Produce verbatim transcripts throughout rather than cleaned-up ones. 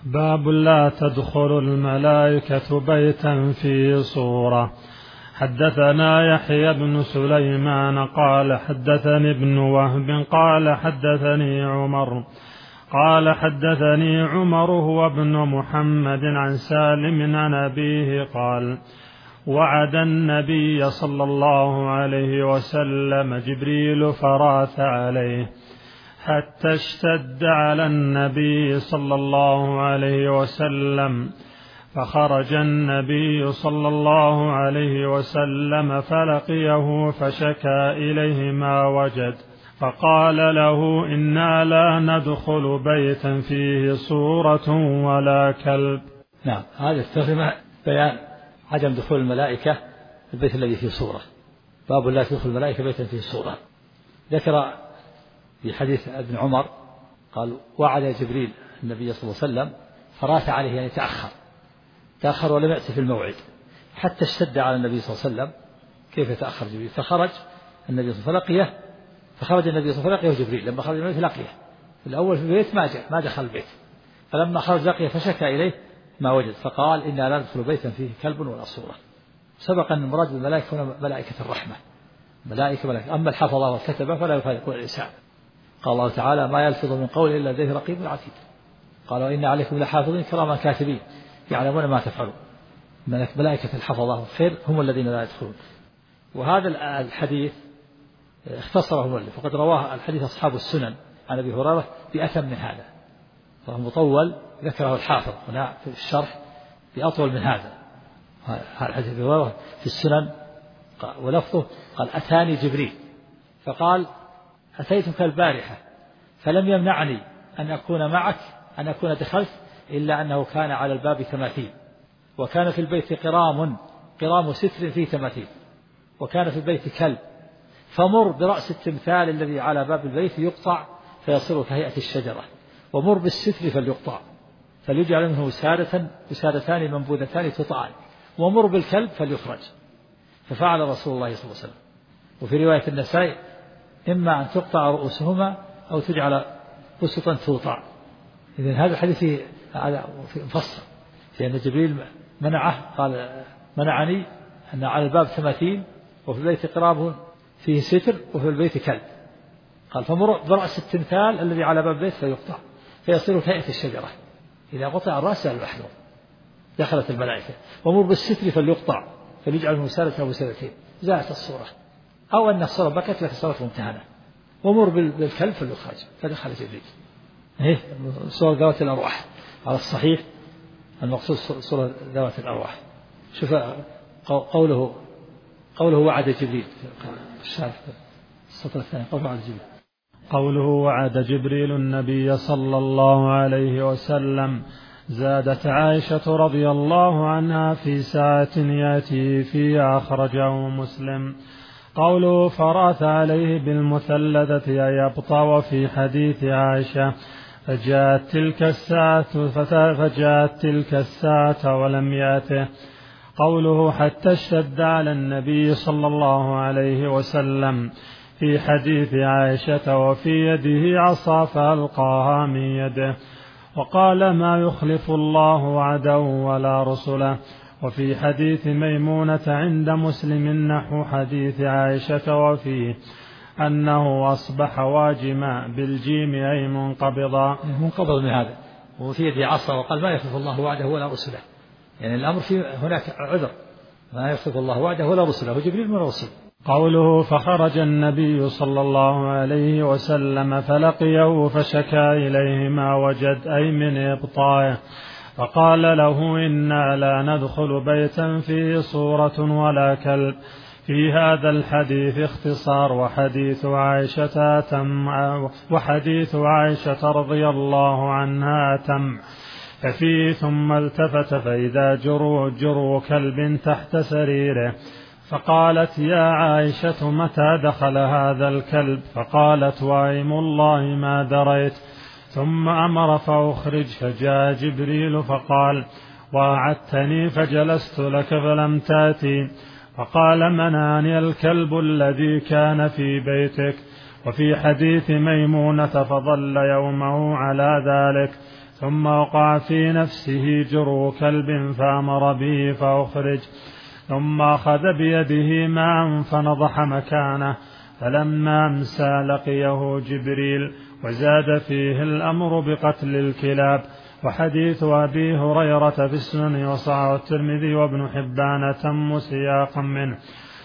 باب لا تدخل الملائكة بيتا فيه صورة. حدثنا يحيى بن سليمان قال حدثني ابن وهب قال حدثني عمر قال حدثني عمر هو ابن محمد عن سالم عن أبيه قال وعد النبي صلى الله عليه وسلم جبريل فراث عليه حتى اشتد على النبي صلى الله عليه وسلم، فخرج النبي صلى الله عليه وسلم فلقيه فشكى إليه ما وجد، فقال له إنا لا ندخل بيتا فيه صورة ولا كلب. نعم، هذا الترجمة بيان عدم دخول الملائكة البيت الذي فيه صورة. باب لا تدخل الملائكة بيتا فيه صورة. ذكر في حديث ابن عمر قال وعد جبريل النبي صلى الله عليه وسلم فراث عليه، يعني تأخر تأخر ولم يأتي في الموعد حتى اشتد على النبي صلى الله عليه وسلم. كيف يتأخر جبريل؟ فخرج النبي صلى الله عليه وسلم فلقيه فخرج النبي صلى الله عليه وسلم فلقيه جبريل. لما خرج النبي لقيه في الأول في البيت ما جاء ما دخل البيت، فلما خرج لقيه فشكى إليه ما وجد، فقال إنا لا ندخل بيتا فيه كلب ولا صورة. سبق أن المراد بالملائكة هنا ملائكة الرحمة، ملائكة ملائكة. أما الحفظة والكتبة فلا يفارقون الإنسان. قال الله تعالى ما يلفظ من قول إلا لديه رقيب عتيد. قال وإن عليكم لحافظين كراما كاتبين يعلمون ما تفعلون. ملائكة الحفظة والخير هم الذين لا يدخلون. وهذا الحديث اختصره المؤلف، وقد رواه الحديث أصحاب السنن عن أبي هريرة بأتم من هذا، فهو مطول ذكره الحافظ هنا في الشرح بأطول من هذا. هذا الحديث أبي هريرة في السنن ولفظه قال أتاني جبريل فقال أتيتك البارحة فلم يمنعني أن أكون معك أن أكون دخلت إلا أنه كان على الباب تماثيل، وكان في البيت قرام قرام ستر فيه تماثيل، وكان في البيت كلب، فمر برأس التمثال الذي على باب البيت يقطع فيصير كهيئة الشجرة، ومر بالستر فليقطع فليجعل منه وسادة وسادتان منبوذتان تطعان، ومر بالكلب فليخرج. ففعل رسول الله صلى الله عليه وسلم. وفي رواية النسائي إما أن تقطع رؤوسهما أو تجعل بسطا توطع. إذن هذا الحديث فيه مفصل، لأن جبريل منعه قال منعني أن على الباب تماثيل وفي البيت قراب فيه ستر وفي البيت كلب، قال فمر برأس التمثال الذي على باب البيت فيقطع فيصير كهيئة الشجرة، إذا قطع الرأس المحذور دخلت الملائكة. ومر بالستر فليقطع فليجعل مسالة أو مسالتين زالت الصورة، أو أن الصورة بكت لك صورة ممتهنة. ومر بالكلب فليخرج فدخل جبريل. إيه صورة ذوات الأرواح على الصحيح، المقصود صورة ذوات الأرواح. شوف قوله قوله وعد جبريل السطر الثاني قوله وعد جبريل قوله وعد جبريل النبي صلى الله عليه وسلم. زادت عائشة رضي الله عنها في ساعة يأتي فيها أخرجه مسلم. قوله فراث عليه بالمثلثة يبطى. وفي حديث عائشة فجاءت تلك الساعة فجاءت تلك الساعة ولم يأته. قوله حتى اشتد على النبي صلى الله عليه وسلم في حديث عائشة وفي يده عصا فألقاها من يده. وقال ما يخلف الله وعده ولا رسله. وفي حديث ميمونة عند مسلم نحو حديث عائشة وفيه أنه أصبح واجما بالجيم أي منقبضا منقبض من هذا، وفي يده عصا وقال ما يخلف الله وعده ولا رسله، يعني الأمر في هناك عذر، ما يخلف الله وعده ولا رسله، وجبريل من رسل. قوله فخرج النبي صلى الله عليه وسلم فلقيه فشكى إليه ما وجد أي من إبطائه، فقال له إنا لا ندخل بيتا فيه صورة ولا كلب. في هذا الحديث اختصار، وحديث عائشة أتم وحديث عائشة رضي الله عنها أتم. ففيه ثم التفت فإذا جرو جرو كلب تحت سريره، فقالت يا عائشة متى دخل هذا الكلب؟ فقالت وايم الله ما دريت. ثم أمر فأخرج، فجاء جبريل فقال وعدتني فجلست لك فلم تأتي. فقال منعني الكلب الذي كان في بيتك. وفي حديث ميمونة فظل يومه على ذلك، ثم وقع في نفسه جرو كلب فأمر به فأخرج، ثم أخذ بيده ماء فنضح مكانه، فلما أمسى لقيه جبريل وزاد فيه الأمر بقتل الكلاب. وحديث أبي هريرة في السنن وصححه الترمذي وابن حبان تم سياقا منه،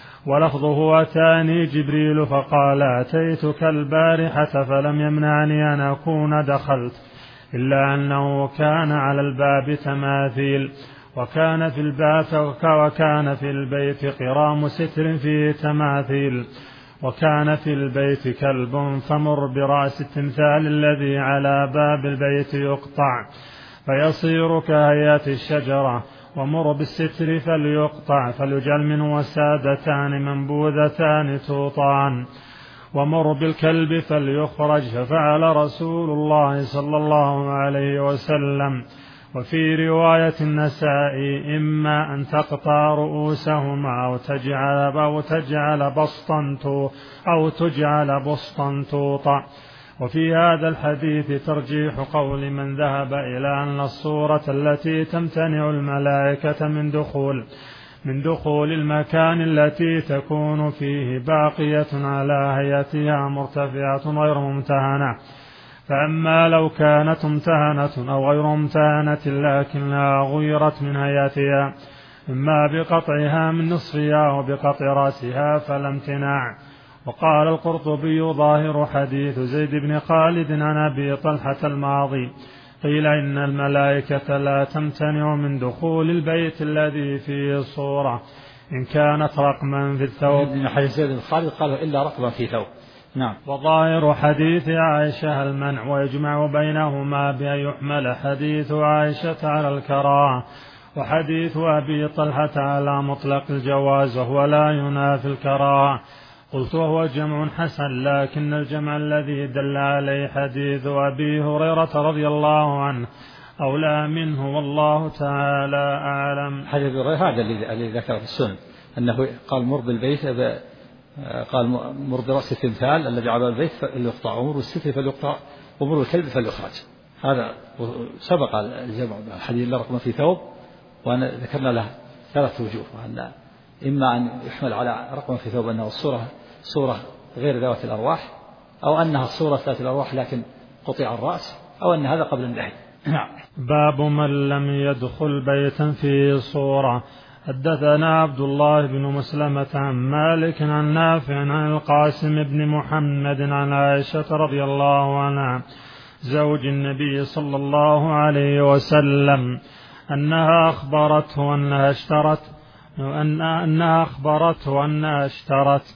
ولفظه أتاني جبريل فقال أتيتك البارحة فلم يمنعني أن أكون دخلت، إلا أنه كان على الباب تماثيل، وكان في البيت وكان في البيت قرام ستر فيه تماثيل، وكان في البيت كلب فمر برأس التمثال الذي على باب البيت يقطع فيصير كهيئة الشجرة، ومر بالستر فليقطع فليجعل منه وسادتان منبوذتان توطان، ومر بالكلب فليخرج، ففعل رسول الله صلى الله عليه وسلم. وفي رواية النسائي إما أن تقطع رؤوسهما أو تجعل أو تجعل بسطا أو تجعل بسطا توطأ. وفي هذا الحديث ترجيح قول من ذهب إلى أن الصورة التي تمتنع الملائكة من دخول من دخول المكان التي تكون فيه باقية على هيئتها مرتفعة غير ممتهنة. فأما لو كانت ممتهنة أو غير ممتهنة لكنها غيرت من هيئتها إما بقطعها من نصفها وبقطع رأسها فلا امتناع. وقال القرطبي ظاهر حديث زيد بن خالد عن أبي طلحة الماضي قيل إن الملائكة لا تمتنع من دخول البيت الذي فيه الصورة إن كانت رقما في الثوب. من حديث زيد بن خالد قالوا إلا رقما في ثوب. نعم. وظاهر حديث عائشة المنع، ويجمع بينهما بأن يحمل حديث عائشة على الكراهة وحديث أبي طلحة على مطلق الجواز، وهو لا ينافي الكراهة. قلت وهو جمع حسن، لكن الجمع الذي دل عليه حديث أبي هريرة رضي الله عنه أولى منه، والله تعالى أعلم. حديث هذا الذي ذكر في السنن أنه قال مر بالبيت قال مر برأس التمثال الذي على البيت فليقطع، ومر بالستر فليقطع، ومر الكلب فليخرج. هذا سبق الجمع الحديث لا رقم في ثوب، وأنا ذكرنا له ثلاث وجوه، وأن إما أن يحمل على رقم في ثوب أنه الصورة صورة غير ذوات الأرواح، أو أنها صورة ذات الأرواح لكن قطع الرأس، أو أن هذا قبل النهي. باب من لم يدخل بيتا فيه صورة. حدثنا عبد الله بن مسلمة عن مالك عن نافع عن القاسم بن محمد عن عائشة رضي الله عنها زوج النبي صلى الله عليه وسلم أنها أخبرته أنها اشترت أن أنها أخبرته أنها اشترت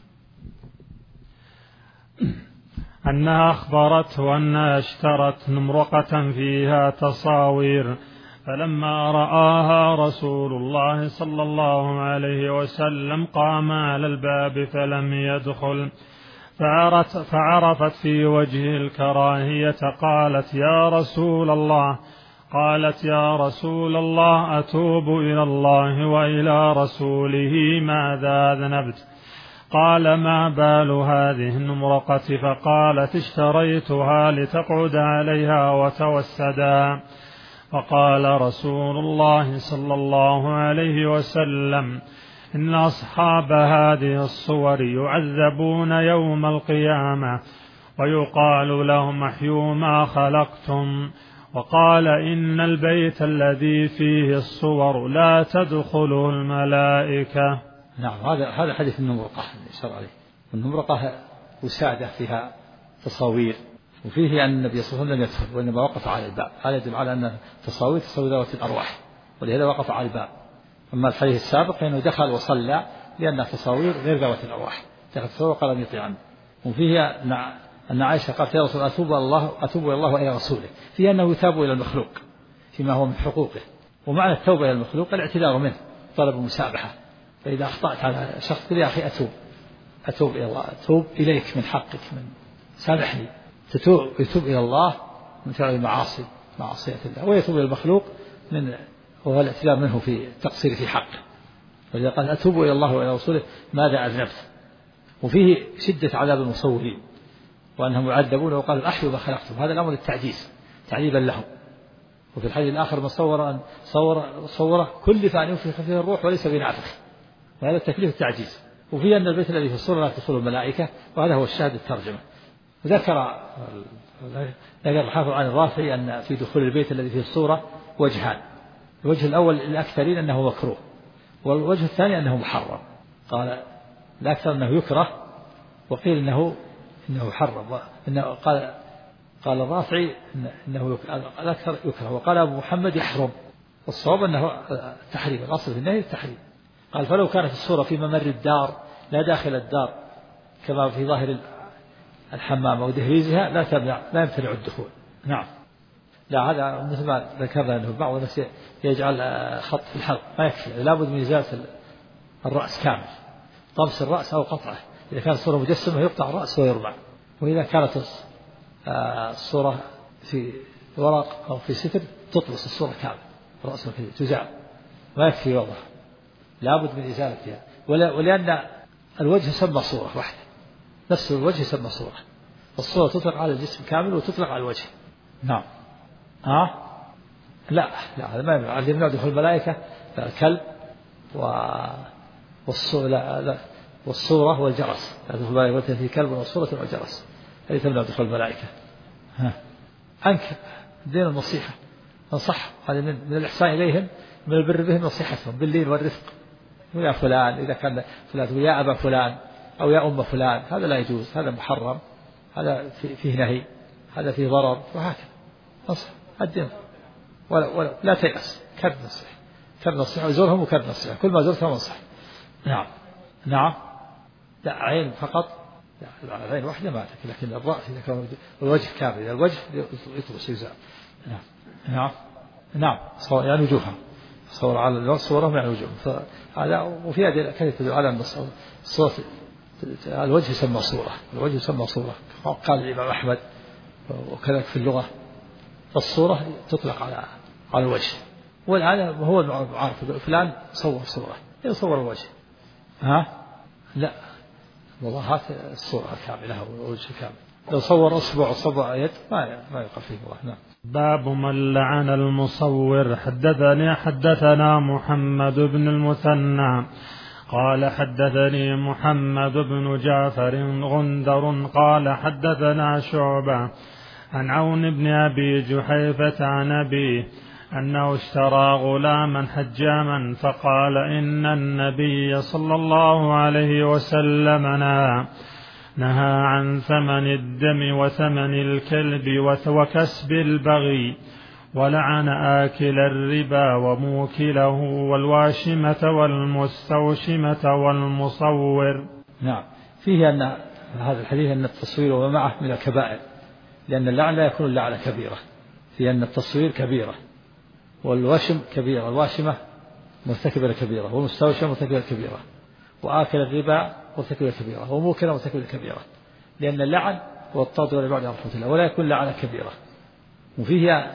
أنها أخبرته أنها اشترت نمرقة فيها تصاوير، فلما رآها رسول الله صلى الله عليه وسلم قام على الباب فلم يدخل، فعرفت في وجهه الكراهية قالت يا رسول الله قالت يا رسول الله أتوب إلى الله وإلى رسوله ماذا ذنبت؟ قال ما بال هذه النمرقة؟ فقالت اشتريتها لتقعد عليها وتوسدا. فقال رسول الله صلى الله عليه وسلم إن أصحاب هذه الصور يعذبون يوم القيامة ويقال لهم احيوا ما خلقتم. وقال إن البيت الذي فيه الصور لا تدخله الملائكة. نعم. هذا هذا حديث النمرقة الشرع عليه. النمرقة وسادة فيها تصاوير، وفيه أن النبي صلى الله عليه وسلم لم يدخل وإنما وقف على الباب. هذا يدل على أن تصاوير تصاوير ذوات الأرواح، ولهذا وقف على الباب. أما الحديث السابق فإنه دخل وصلى لأن تصاوير غير ذوات الأرواح، دخل تصور قال لم يطيع عنه. وفيه أن عائشة قالت يا رسول الله أتوب الله أتوب إلى الله وإلى رسوله، فيه أنه يتاب إلى المخلوق فيما هو من حقوقه. ومعنى التوبة إلى المخلوق الاعتذار منه، طلب المسامحة. فإذا أخطأت على شخص يا أخي أتوب أتوب إلى الله، أتوب إليك من حقك، من سامحني. تتوب يتوب إلى الله من فعل المعاصي معصية الله، ويتوب إلى المخلوق من وهو الاعتذار منه في التقصير في حقه. فإذا قال أتوب إلى الله وإلى رسوله ماذا أذنبت؟ وفيه شدة عذاب المصورين وأنهم يعذبون، وقال أحيوا ما خلقتم. هذا الأمر التعجيز تعذيبا لهم، وفي الحديث الآخر من صور أن صور صوره كلف أن ينفخ فيه الروح وليس بنافخ، وهذا التكليف التعجيز. وفي أن البيت الذي في الصورة لا تدخله الملائكة، وهذا هو الشاهد الترجمة. ذكر ذكر الحافظ عن الرافعي أن في دخول البيت الذي فيه الصورة وجهان، الوجه الأول للأكثرين أنه مكروه، والوجه الثاني أنه محرم. قال الأكثر أنه يكره، وقيل إنه إنه محرم. إنه قال قال الرافعي إنه الأكثر يكره، وقال أبو محمد يحرم، والصواب أنه التحريم، الأصل في النهي التحريم. قال فلو كانت الصورة في ممر الدار لا داخل الدار كما في ظاهر الحمام أو دهليزها لا تمنع لا يمتنع الدخول. نعم. لا هذا مثل ما ذكرنا أنه بعض الناس يجعل خط في الحلق، ما يكفي، لابد من إزالة الرأس كامل، طمس الرأس أو قطعه. إذا كانت الصورة مجسمة يقطع الرأس ويرمع، وإذا كانت الصورة في ورق أو في ستر تطمس الصورة كامل رأسها تزال، ما يكفي وضع، لابد من إزالتها. ولأن الوجه يسمى صورة واحدة، نفس الوجه يسمى صورة، الصورة تطلق على الجسم كامل وتطلق على الوجه. نعم. ها؟ لا لا هذا ما يمنع، عندما يمنع دخول الملائكة الكلب والصورة لا لا والصورة والجرس، لا دخول الملائكة في كلب والصورة والجرس، هذه تمنع دخول الملائكة. ها أنك دين النصيحة، نصح، هذا من, من الإحسان إليهم، من البر بهم نصيحتهم باللين والرفق. ويا فلان إذا كان فلان ويا أبا فلان أو يا أم فلان، هذا لا يجوز، هذا محرم، هذا فيه نهي، هذا فيه ضرر، وهكذا نصح الدين. ولا, ولا لا تيأس، كرد نصيحة، كرد نصيحة، وزورهم وكرد نصيحة، كل ما زرتهم نصح. نعم. نعم. لا عين فقط، لا العين واحدة ما تكفي، لكن الرأس إذا كان الوجه كامل، الوجه يطرس يزال. نعم. نعم. نعم. صور يعني وجوههم، صور على صورهم يعني وجوههم. هذا وفي هذه كيف تدل على أن الصوت الوجه يسمى صورة، الوجه يسمى صورة. قال الإمام أحمد وكذلك في اللغة الصورة تطلق على على الوجه، والآن هو المعارف فلان صور صورة يصور الوجه. ها لا والله الصورة كاملة والوجه كامل، لو صور أصبع صبع يد ما ما يقع فيه الله. نعم. باب من لعن المصور. حدثني حدثنا محمد بن المثنى قال حدثني محمد بن جعفر غندر قال حدثنا شعبة عن عون بن أبي جحيفة عن أبيه أنه اشترى غلاما حجاما فقال إن النبي صلى الله عليه وسلم نهى نهى عن ثمن الدم وثمن الكلب وكسب البغي، ولعن آكل الربا وموكله والواشمة والمستوشمة والمصور. نعم. فيه أن هذا الحديث أن التصوير وما معه من الكبائر، لأن اللعن لا يكون اللعنة كبيرة، في أن التصوير كبيرة، والوشم كبيرة، والواشمة مرتكبة كبيرة، والمستوشمة مرتكبة كبيرة، وآكل الربا مرتكبة كبيرة، وموكله مرتكبة كبيرة، لأن اللعن هو الطرد والإبعاد عن رحمة الله، ولا يكون لعنة كبيرة. وفيه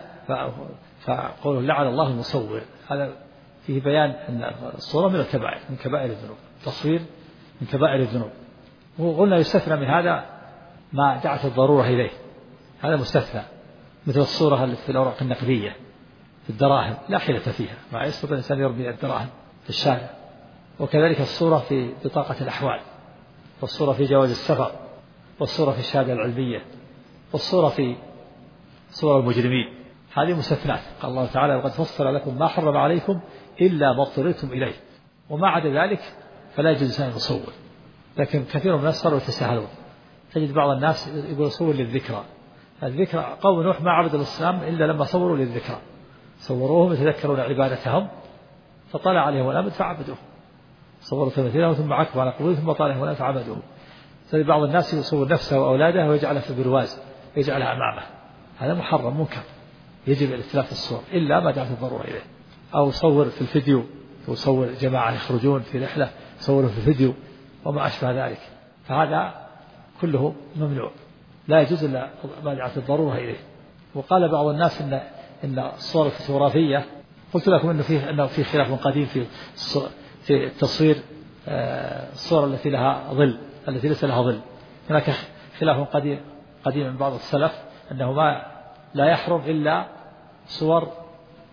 فقوله لعن الله المصور، هذا فيه بيان أن الصورة من الكبائر، من كبائر الذنوب، التصوير من كبائر الذنوب. وقلنا يستثنى من هذا ما دعت الضرورة إليه، هذا مستثنى، مثل الصورة التي في الأوراق النقدية في الدراهم لا حيلة فيها، ما يستطيع الإنسان يرمي الدراهم في الشارع. وكذلك الصورة في بطاقة الأحوال، والصورة في جواز السفر، والصورة في الشهادة العلمية، والصورة في صور المجرمين، هذه مستثنات. قال الله تعالى وقد فصل لكم ما حرم عليكم إلا ما اضطررتم إليه، وما عدا ذلك فلا يجوز الإنسان يصور. لكن كثير من الناس صاروا يتساهلون، تجد بعض الناس يقول صور للذكرى، الذكرى قوم نوح ما عبدوا الإسلام إلا لما صوروا للذكرى، صوروهم يتذكرون عبادتهم فطلع عليهم الأمد فعبدوه، صوروا تمثيلهم ثم عكفوا على قبورهم ثم طلع عليهم الأمد فعبدوه. تجد بعض الناس يصور نفسه وأولاده ويجعلها في برواز يجعلها أمامه، هذا محرم منكر، يجب الاتلاف الصور إلا ما دعت الضرورة إليه. أو صور في الفيديو، وصور جماعة يخرجون في رحلة صوروا في الفيديو وما أشبه ذلك، فهذا كله ممنوع، لا يجوز إلا ما دعت الضرورة إليه. وقال بعض الناس إن إن الصور الفوتوغرافية، قلت لكم إنه فيه إنه في خلاف قديم في في التصوير الصور التي لها ظل، التي ليس لها ظل، هناك خلاف قديم قديم من بعض السلف أنه ما لا يحرم إلا صور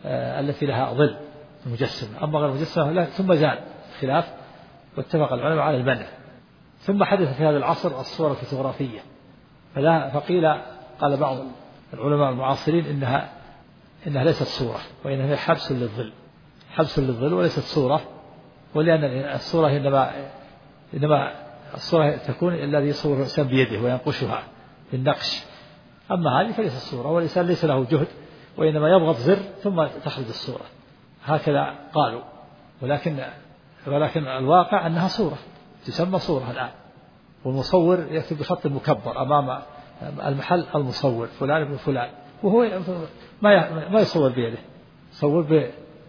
التي لها ظل المجسمة، أما غير المجسمة لا. ثم زال خلاف واتفق العلماء على المنع. ثم حدث في هذا العصر الصور الفوتوغرافية، فلا فقيل قال بعض العلماء المعاصرين إنها إنها ليست صورة، وإنها حبس للظل، حبس للظل وليست صورة، ولأن الصورة إنما إنما الصورة تكون الذي يصور الإنسان بيده وينقشها بالنقش، أما هذه فليست صورة، والإنسان ليس له جهد، وإنما يضغط زر ثم تخرج الصورة، هكذا قالوا. ولكن ولكن الواقع أنها صورة، تسمى صورة الآن، والمصور يكتب بخط مكبر أمام المحل المصور فلان ابن فلان، وهو ما ما يصور بيده، يصور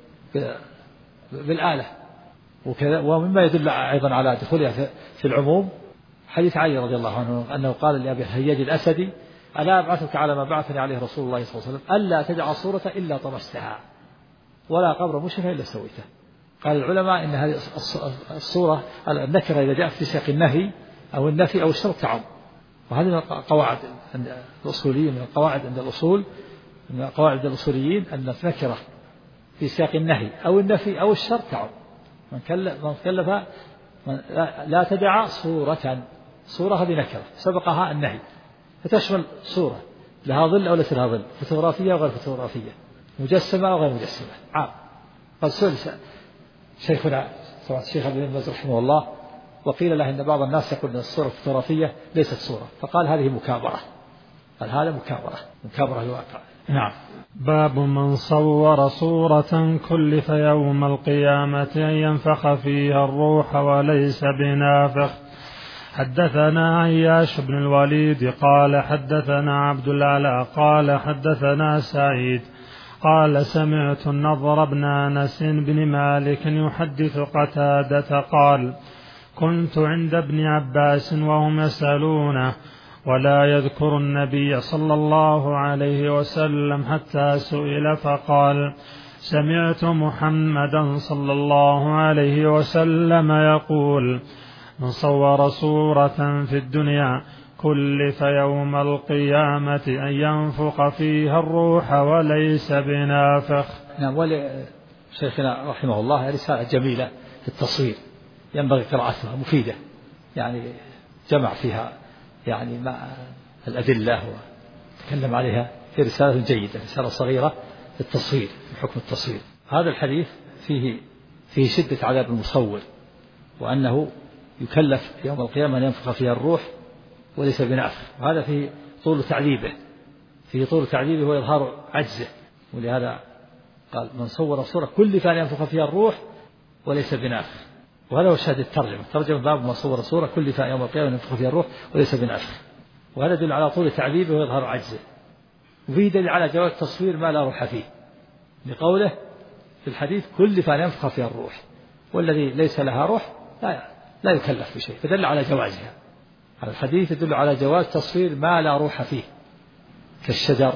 بالآلة وكذا. ومما يدل أيضا على دخولها في العموم حديث علي رضي الله عنه أنه قال لأبي هياج الأسدي: ألا أبعثك على ما بعثني عليه رسول الله صلى الله عليه وسلم، ألا تدع صورة إلا طمستها ولا قبر مشرف إلا سويته. قال العلماء إن هذه الصورة النكرة إذا جاءت في سياق النهي أو النفي أو الشرط تعم، وهذه من القواعد الأصولية، من القواعد عند الأصول، من القواعد الأصوليين أن النكرة في سياق النهي أو النفي أو الشرط تعم. من كلف من كلف من لا تدع صورة، صورة هذه نكرة سبقها النهي، فتشمل صورة لها ظل أو ليس لها ظل، فوتوغرافية وغير فوتوغرافية، مجسمة أو غير مجسمة، عام. قد سئل شيخنا سواء الشيخ ابن باز رحمه الله وقيل له إن بعض الناس يقول أن الصورة الفوتوغرافية ليست صورة، فقال هذه مكابرة، قال هذا مكابرة، مكابرة الواقع. نعم. باب من صور صورة كلف يوم القيامة أن ينفخ فيها الروح وليس بنافخ. حدثنا عياش بن الوليد قال حدثنا عبد الأعلى قال حدثنا سعيد قال سمعت النضر بن أنس بن مالك يحدث قتادة قال: كنت عند ابن عباس وهم يسألونه ولا يذكر النبي صلى الله عليه وسلم حتى سئل فقال: سمعت محمدا صلى الله عليه وسلم يقول: من صور صورة في الدنيا كلف يوم القيامة أن ينفخ فيها الروح وليس بنافخ. نعم. ولشيخنا رحمه الله رسالة جميلة في التصوير ينبغي قراءتها، مفيدة، يعني جمع فيها يعني مع الأدلة وتكلم عليها في رسالة جيدة، رسالة صغيرة في التصوير، في حكم التصوير. هذا الحديث فيه فيه شدة عذاب المصور، وأنه يكلف يوم القيامة أن ينفخ فيها الروح وليس بنافخ، وهذا فيه طول تعذيبه، فيه طول تعذيبه وإظهار عجزه. ولهذا قال: من صور صورة كلف أن ينفخ فيها الروح وليس بنافخ. وهذا هو شاهد الترجمة، ترجمة باب من صور صورة كلف يوم القيامة أن ينفخ فيها الروح وليس بنافخ، وهذا يدل على طول تعذيبه وإظهار عجزه. وفيه دليل على جواز تصوير ما لا روح فيه، لقوله في الحديث: كلف أن ينفخ فيها الروح، والذي ليس لها روح لا لا يكلف بشيء، فدل على جوازها. هذا الحديث يدل على جواز تصوير ما لا روح فيه، كالشجر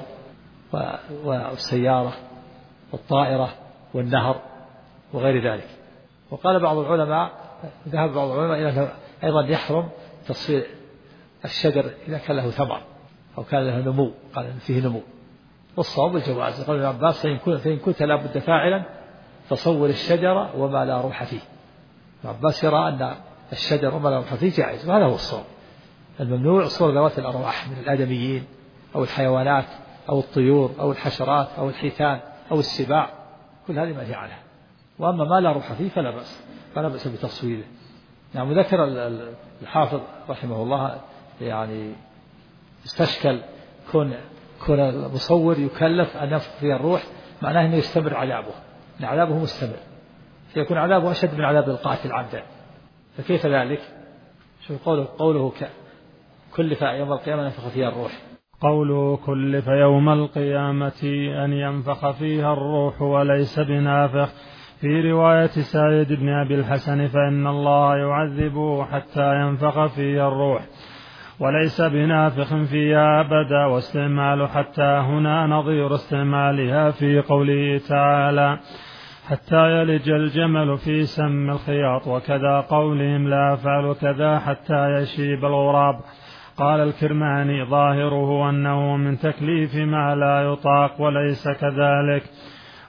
والسيارة والطائرة والنهر وغير ذلك. وقال بعض العلماء، ذهب بعض العلماء إلى أنه أيضا يحرم تصوير الشجر إذا كان له ثمر أو كان له نمو، قال إن فيه نمو، والصواب الجواز. قال ابن عباس: فإن كنت لا بد فاعلا فصور الشجر وما لا روح فيه. ابن عباس يرى أن الشجر وما لا روح فيه جائز، وهذا هو الصواب. الممنوع صور ذوات الأرواح من الآدميين أو الحيوانات أو الطيور أو الحشرات أو الحيتان أو السباع، كل هذه منهي عنها. وأما ما لا روح فيه فلا بأس، فلا بأس بتصويره. نعم. ذكر الحافظ رحمه الله يعني استشكل كون كون المصور يكلف أن ينفخ فيها الروح، معناه أنه يستمر عذابه، أن عذابه مستمر، فيكون عذابه أشد من عذاب القاتل عمدا. فكيف ذلك؟ شوف قوله قوله كلف يوم القيامة أن ينفخ فيها الروح. قوله كلف يوم القيامة أن ينفخ فيها الروح وليس بنافخ. في رواية سعيد بن أبي الحسن: فإن الله يعذبه حتى ينفخ فيها الروح وليس بنافخ فيها أبدا. واستعمال حتى هنا نظير استعمالها في قوله تعالى: حتى يلج الجمل في سم الخياط، وكذا قولهم: لا أفعل كذا حتى يشيب الغراب. قال الكرماني: ظاهره أنه من تكليف ما لا يطاق وليس كذلك.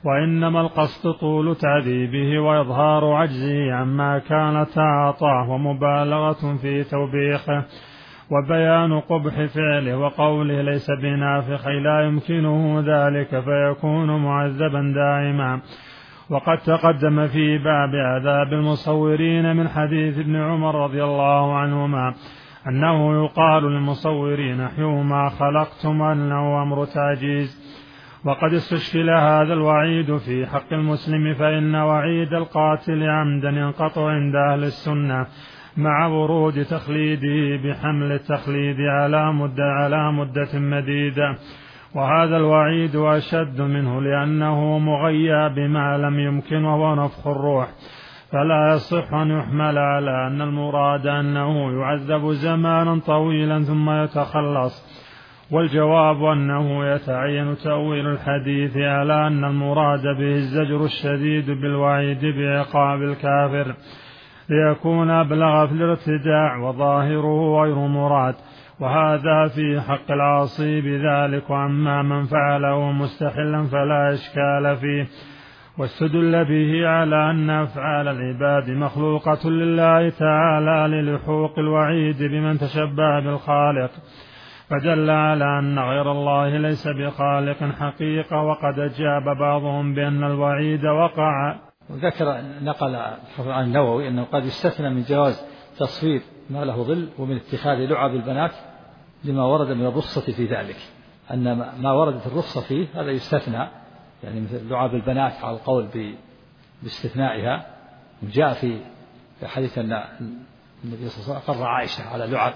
وإنما القصد طول تعذيبه وإظهار عجزه عما كان تعاطاه ومبالغة في توبيخه وبيان قبح فعله وقوله ليس بنافخ لا يمكنه ذلك فيكون معذبا دائما. وقد تقدم في باب عذاب المصورين من حديث ابن عمر رضي الله عنهما أنه يقال للمصورين احيوا ما خلقتم أنه أمر تعجيز. وقد استشكل هذا الوعيد في حق المسلم فإن وعيد القاتل عمدا ينقطع عند أهل السنة مع ورود تخليده بحمل التخليد على مدة, على مدة مديدة، وهذا الوعيد أشد منه لأنه مغيى بما لم يمكن وهو نفخ الروح، فلا يصح أن يحمل على أن المراد أنه يعذب زمانا طويلا ثم يتخلص. والجواب أنه يتعين تأويل الحديث على أن المراد به الزجر الشديد بالوعيد بعقاب الكافر ليكون أبلغ في الارتداع وظاهره غير مراد، وهذا في حق العاصي بذلك. وأما من فعله مستحلا فلا إشكال فيه. واستدل به على أن أفعال العباد مخلوقة لله تعالى للحوق الوعيد بمن تشبه بالخالق، فدل على أن غير الله ليس بخالق حقيقة. وقد أجاب بعضهم بأن الوعيد وقع. وذكر نقل عن النووي أنه قد يستثنى من جواز تصوير ما له ظل ومن اتخاذ لعب البنات لما ورد من الرخصة في ذلك، أن ما وردت الرخصة فيه هذا يستثنى، يعني مثل لعب البنات على القول باستثنائها. وجاء في حديث أن النبي صلى الله عليه وسلم قرر عائشة على لعب.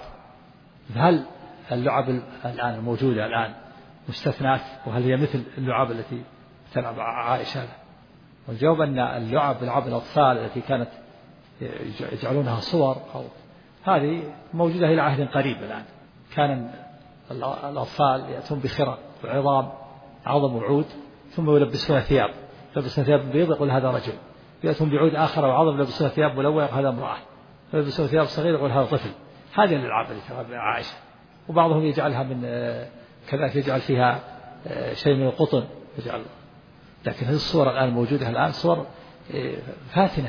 هل اللعب الآن الموجودة الآن مستثنات، وهل هي مثل اللعب التي تلعب عائشة؟ والجواب أن اللعب لعب الأطفال التي كانت يجعلونها صور أو هذه موجودة إلى عهد قريب. الآن كان الأطفال يأتون بخرق وعظام عظم وعود ثم يلبسون ثياب، يلبسون ثياب بيض يقول هذا رجل، يأتون بعود آخر وعظم يلبسون ثياب ملونة يقول هذا امرأة، يلبسون ثياب صغيرة يقول هذا طفل. هذه الألعاب التي تلعب عائشة. وبعضهم يجعلها من كذلك يجعل فيها شيء من القطن يجعل. لكن هذه الصور الآن موجودة الآن صور فاتنة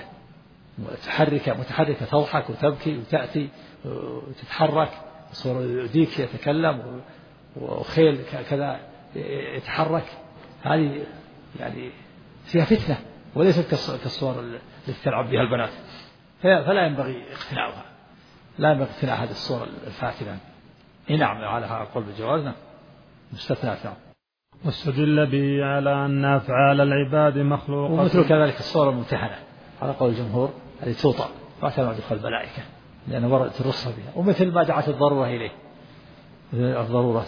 متحركة متحركة تضحك وتبكي وتأتي وتتحرك، صور ديك يتكلم وخيل كذا يتحرك. هذه يعني فيها فتنة وليست كالصور التي تلعب بها البنات، فلا ينبغي اقتناعها، لا ينبغي اقتناع هذه الصور الفاتنة. نعم على هذا القول بجوازنا مستثنات. نعم. واستدل به على أن أفعال العباد مخلوقة، ومثل كذلك الصور الممتهنة على قول الجمهور هذه توطأ ما تمنع دخول الملائكة لأن وردت الرخصة بها. ومثل ما دعت الضرورة إليه، مثل الضرورة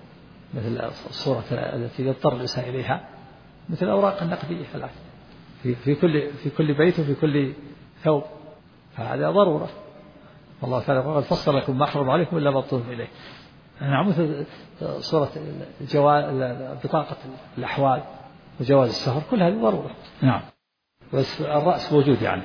مثل الصورة التي يضطر الإنسان إليها مثل الأوراق النقدية في في كل في كل بيت وفي كل ثوب، فهذا ضرورة. والله تعالى قال فصل لكم ما حرم عليكم إلا ما اضطررتم إليه. نعم مثل صورة الجواز بطاقة الأحوال وجواز السفر كل هذه ضرورة. نعم. بس الرأس موجود يعني.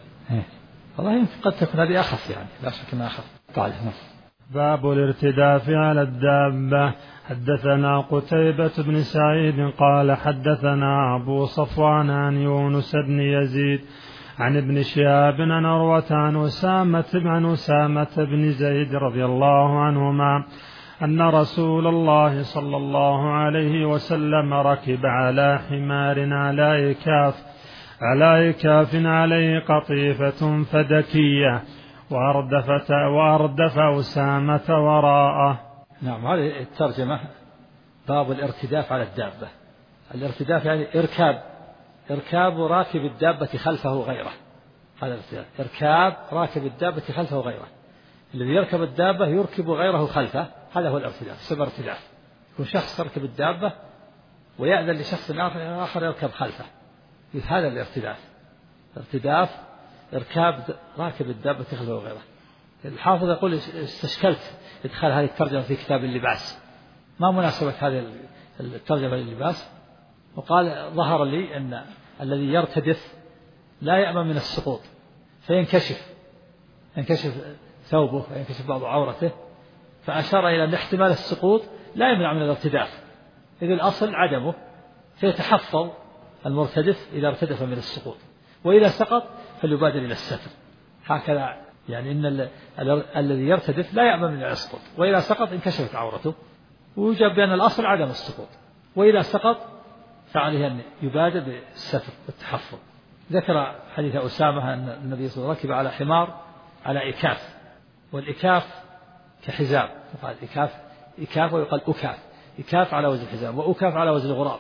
والله يمكن قد تكون هذه أخف يعني لا شك ما أخف. طيب. باب الارتداف على الدابة. حدثنا قتيبة بن سعيد قال حدثنا أبو صفوان عن يونس بن يزيد عن ابن شهاب عن عروة عن أسامة عن أسامة بن زيد رضي الله عنهما أن رسول الله صلى الله عليه وسلم ركب على حمار على إكاف على إكاف عليه قطيفة فدكية وأردفت وأردف أسامة وراءه. نعم هذه الترجمة باب الارتداف على الدابة. الارتداف يعني إركاب إركاب راكب الدابة خلفه غيره، هذا الارتداف. إركاب راكب الدابة خلفه غيره، الذي يركب الدابة يركب غيره خلفه، هذا هو الارتداف. سبب ارتداف يكون شخص يركب الدابة ويأذن لشخص آخر يركب خلفه، هذا الارتداف. ارتداف إركاب راكب الدابة خلفه غيره. الحافظ يقول استشكلت إدخال هذه الترجمة في كتاب اللباس، ما مناسبة هذه الترجمة لللباس؟ وقال ظهر لي أن الذي يرتدف لا يأمن من السقوط فينكشف ينكشف ثوبه وينكشف بعض عورته، فأشار إلى أن احتمال السقوط لا يمنع من الارتداف، إذ الأصل عدمه، فيتحفظ المرتدف إذا ارتدف من السقوط، وإذا سقط فليبادر إلى الستر. هكذا يعني إن ال... ال... الذي يرتدف لا يأمن من يسقط، وإذا سقط انكشفت عورته، ويوجب بأن الأصل عدم السقوط، وإذا سقط فعليه أن يبادر بالستر والتحفظ. ذكر حديث أسامة أن النبي صلى الله عليه وسلم ركب على حمار على إكاف، والإكاف كحزام، يقال إكاف إكاف ويقال أكاف، إكاف على وزن الحزام وأكاف على وزن الغراب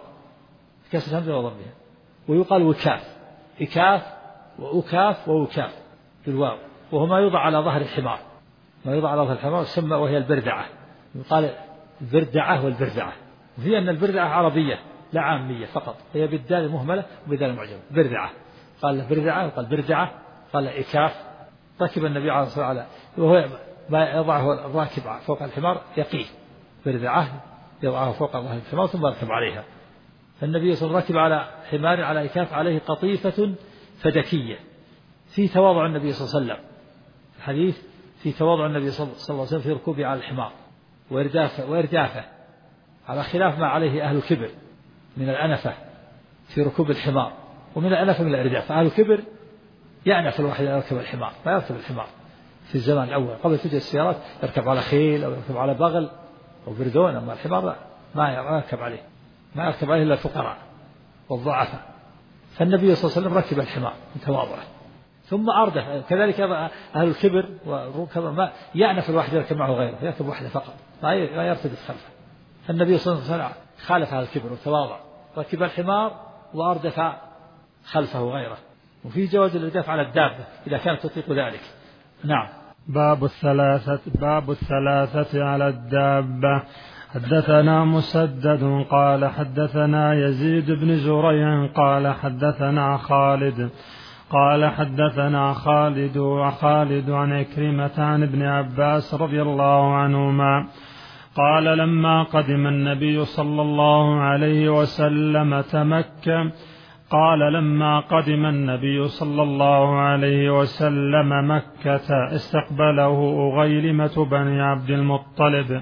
كسر الهمزة وضمها، ويقال وكاف، إكاف وأكاف ووكاف بالواو، وهما يوضع على ظهر الحمار، ما يوضع على ظهر الحمار يسمى وهي البردعة، يقال البردعة والبردعة، وهي أن البردعة عربية لا عامية فقط، هي بالدال المهملة وبالدال المعجمة، بردعة، قال بردعة وقال بردعة، قال إكاف. ركب النبي عليه الصلاة والسلام وهو ما يضعه الراكب فوق الحمار يقيه، بردعة يضعه فوق ظهر الحمار ثم يركب عليها. فالنبي صلى الله عليه وسلم ركب على حمار على إكاف عليه قطيفة فدكية، في تواضع النبي صلى الله عليه وسلم، الحديث في تواضع النبي صلى الله عليه وسلم في ركوبه على الحمار وإردافه, وإردافه على خلاف ما عليه أهل الكبر من الأنفة في ركوب الحمار، ومن الأنفة من الإرداف. أهل الكبر يأنف الواحد يركب الحمار، لا يركب الحمار في الزمان الأول قبل توجد السيارات، يركب على خيل أو يركب على بغل أو بردون، أما الحمار ما يركب عليه، ما يركب عليه إلا الفقراء والضعفاء. فالنبي صلى الله عليه وسلم ركب الحمار من تواضعه ثم أرده. كذلك أهل الكبر والركب ما يأنف الواحد يركب معه غيره، يركب واحدة فقط لا يرتدف خلفه. فالنبي صلى الله عليه وسلم خالف أهل الكبر والتواضع، ركب الحمار وأردف خلفه غيره. وفي جواز الإرداف على الدابة إذا كانت تطيق ذلك. نعم. باب الثلاثة باب الثلاثة على الدابة. حدثنا مسدد قال حدثنا يزيد بن زريع قال حدثنا خالد قال حدثنا خالد وخالد عن عكرمة عن ابن عباس رضي الله عنهما قال لما قدم النبي صلى الله عليه وسلم مكة قال لما قدم النبي صلى الله عليه وسلم مكة استقبله أغيلمة بني عبد المطلب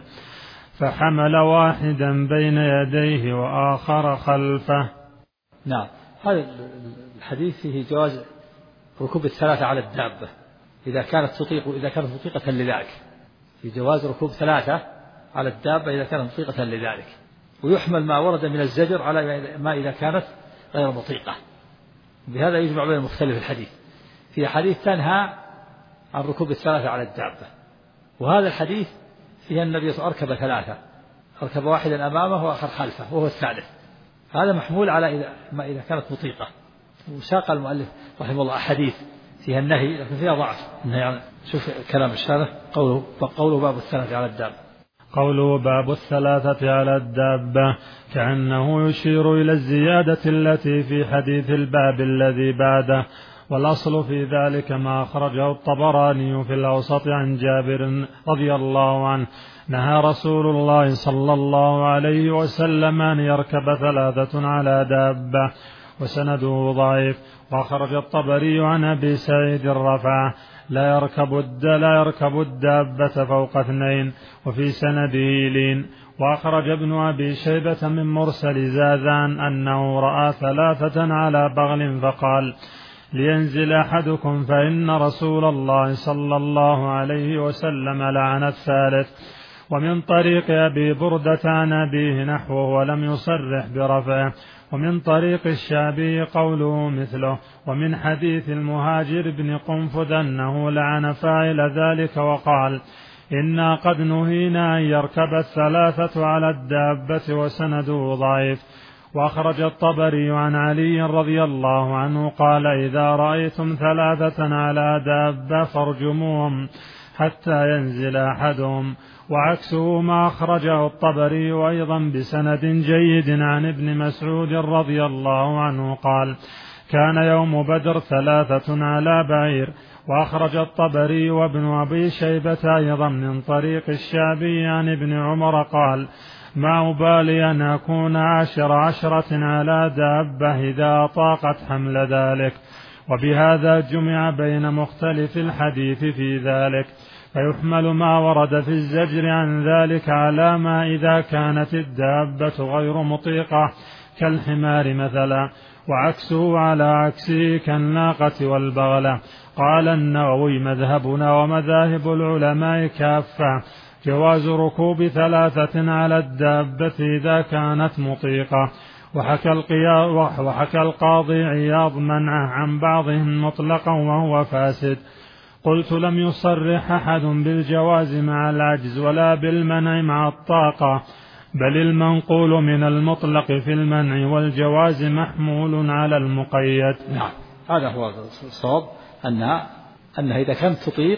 فحمل واحدا بين يديه وآخر خلفه. نعم. هذا الحديث فيه جواز ركوب الثلاثة على الدابة إذا كانت تطيق إذا كانت مطيقة لذلك، في جواز ركوب ثلاثة على الدابة إذا كانت مطيقة لذلك، ويحمل ما ورد من الزجر على ما إذا كانت غير مطيقة. بهذا يجمع بين مختلف الحديث، في حديث تنهى عن ركوب الثلاثة على الدابة، وهذا الحديث فيه النبي صلى الله عليه وسلم أركب ثلاثة، أركب واحدا أمامه وآخر خلفه وهو الثالث، هذا محمول على إذا ما إذا كانت مطيقة. وساق المؤلف رحمه الله أحاديث فيها النهي لكن فيها ضعف. يعني شوف كلام الشارح قوله قوله باب الثلاثة على الدابة، قوله باب الثلاثة على الدابة كأنه يشير إلى الزيادة التي في حديث الباب الذي بعده، والأصل في ذلك ما أخرجه الطبراني في الأوسط عن جابر رضي الله عنه نهى رسول الله صلى الله عليه وسلم أن يركب ثلاثة على دابة، وسنده ضعيف. وأخرج الطبري عن أبي سعيد الرفع لا يركب لا يركب الدابة فوق اثنين، وفي سنده لين. وأخرج ابن أبي شيبة من مرسل زاذان أنه رأى ثلاثة على بغل فقال لينزل أحدكم فإن رسول الله صلى الله عليه وسلم لعن الثالث. ومن طريق أبي بردة عن أبيه نحوه ولم يصرح برفعه. ومن طريق الشعبي قوله مثله. ومن حديث المهاجر بن قنفذ أنه لعن فاعل ذلك وقال إنا قد نهينا أن يركب الثلاثة على الدابة، وسنده ضعيف. وأخرج الطبري عن علي رضي الله عنه قال إذا رأيتم ثلاثة على دابة فارجموهم حتى ينزل أحدهم. وعكسه ما أخرجه الطبري أيضا بسند جيد عن ابن مسعود رضي الله عنه قال كان يوم بدر ثلاثة على بعير. وأخرج الطبري وابن أبي شيبة أيضا من طريق الشعبي عن ابن عمر قال ما أبالي أن أكون عشر عشرة على دابة إذا طاقت حمل ذلك. وبهذا جمع بين مختلف الحديث في ذلك، فيحمل ما ورد في الزجر عن ذلك على ما إذا كانت الدابة غير مطيقة كالحمار مثلا، وعكسه على عكسه كالناقة والبغلة. قال النووي مذهبنا ومذاهب العلماء كافة جواز ركوب ثلاثة على الدابة إذا كانت مطيقة. وحكى, وحكى القاضي عياض منعه عن بعضهم مطلقا وهو فاسد. قلت لم يصرح أحد بالجواز مع العجز ولا بالمنع مع الطاقة، بل المنقول من المطلق في المنع والجواز محمول على المقيد. نعم، هذا هو الصواب، أنها أنها إذا كانت تطيق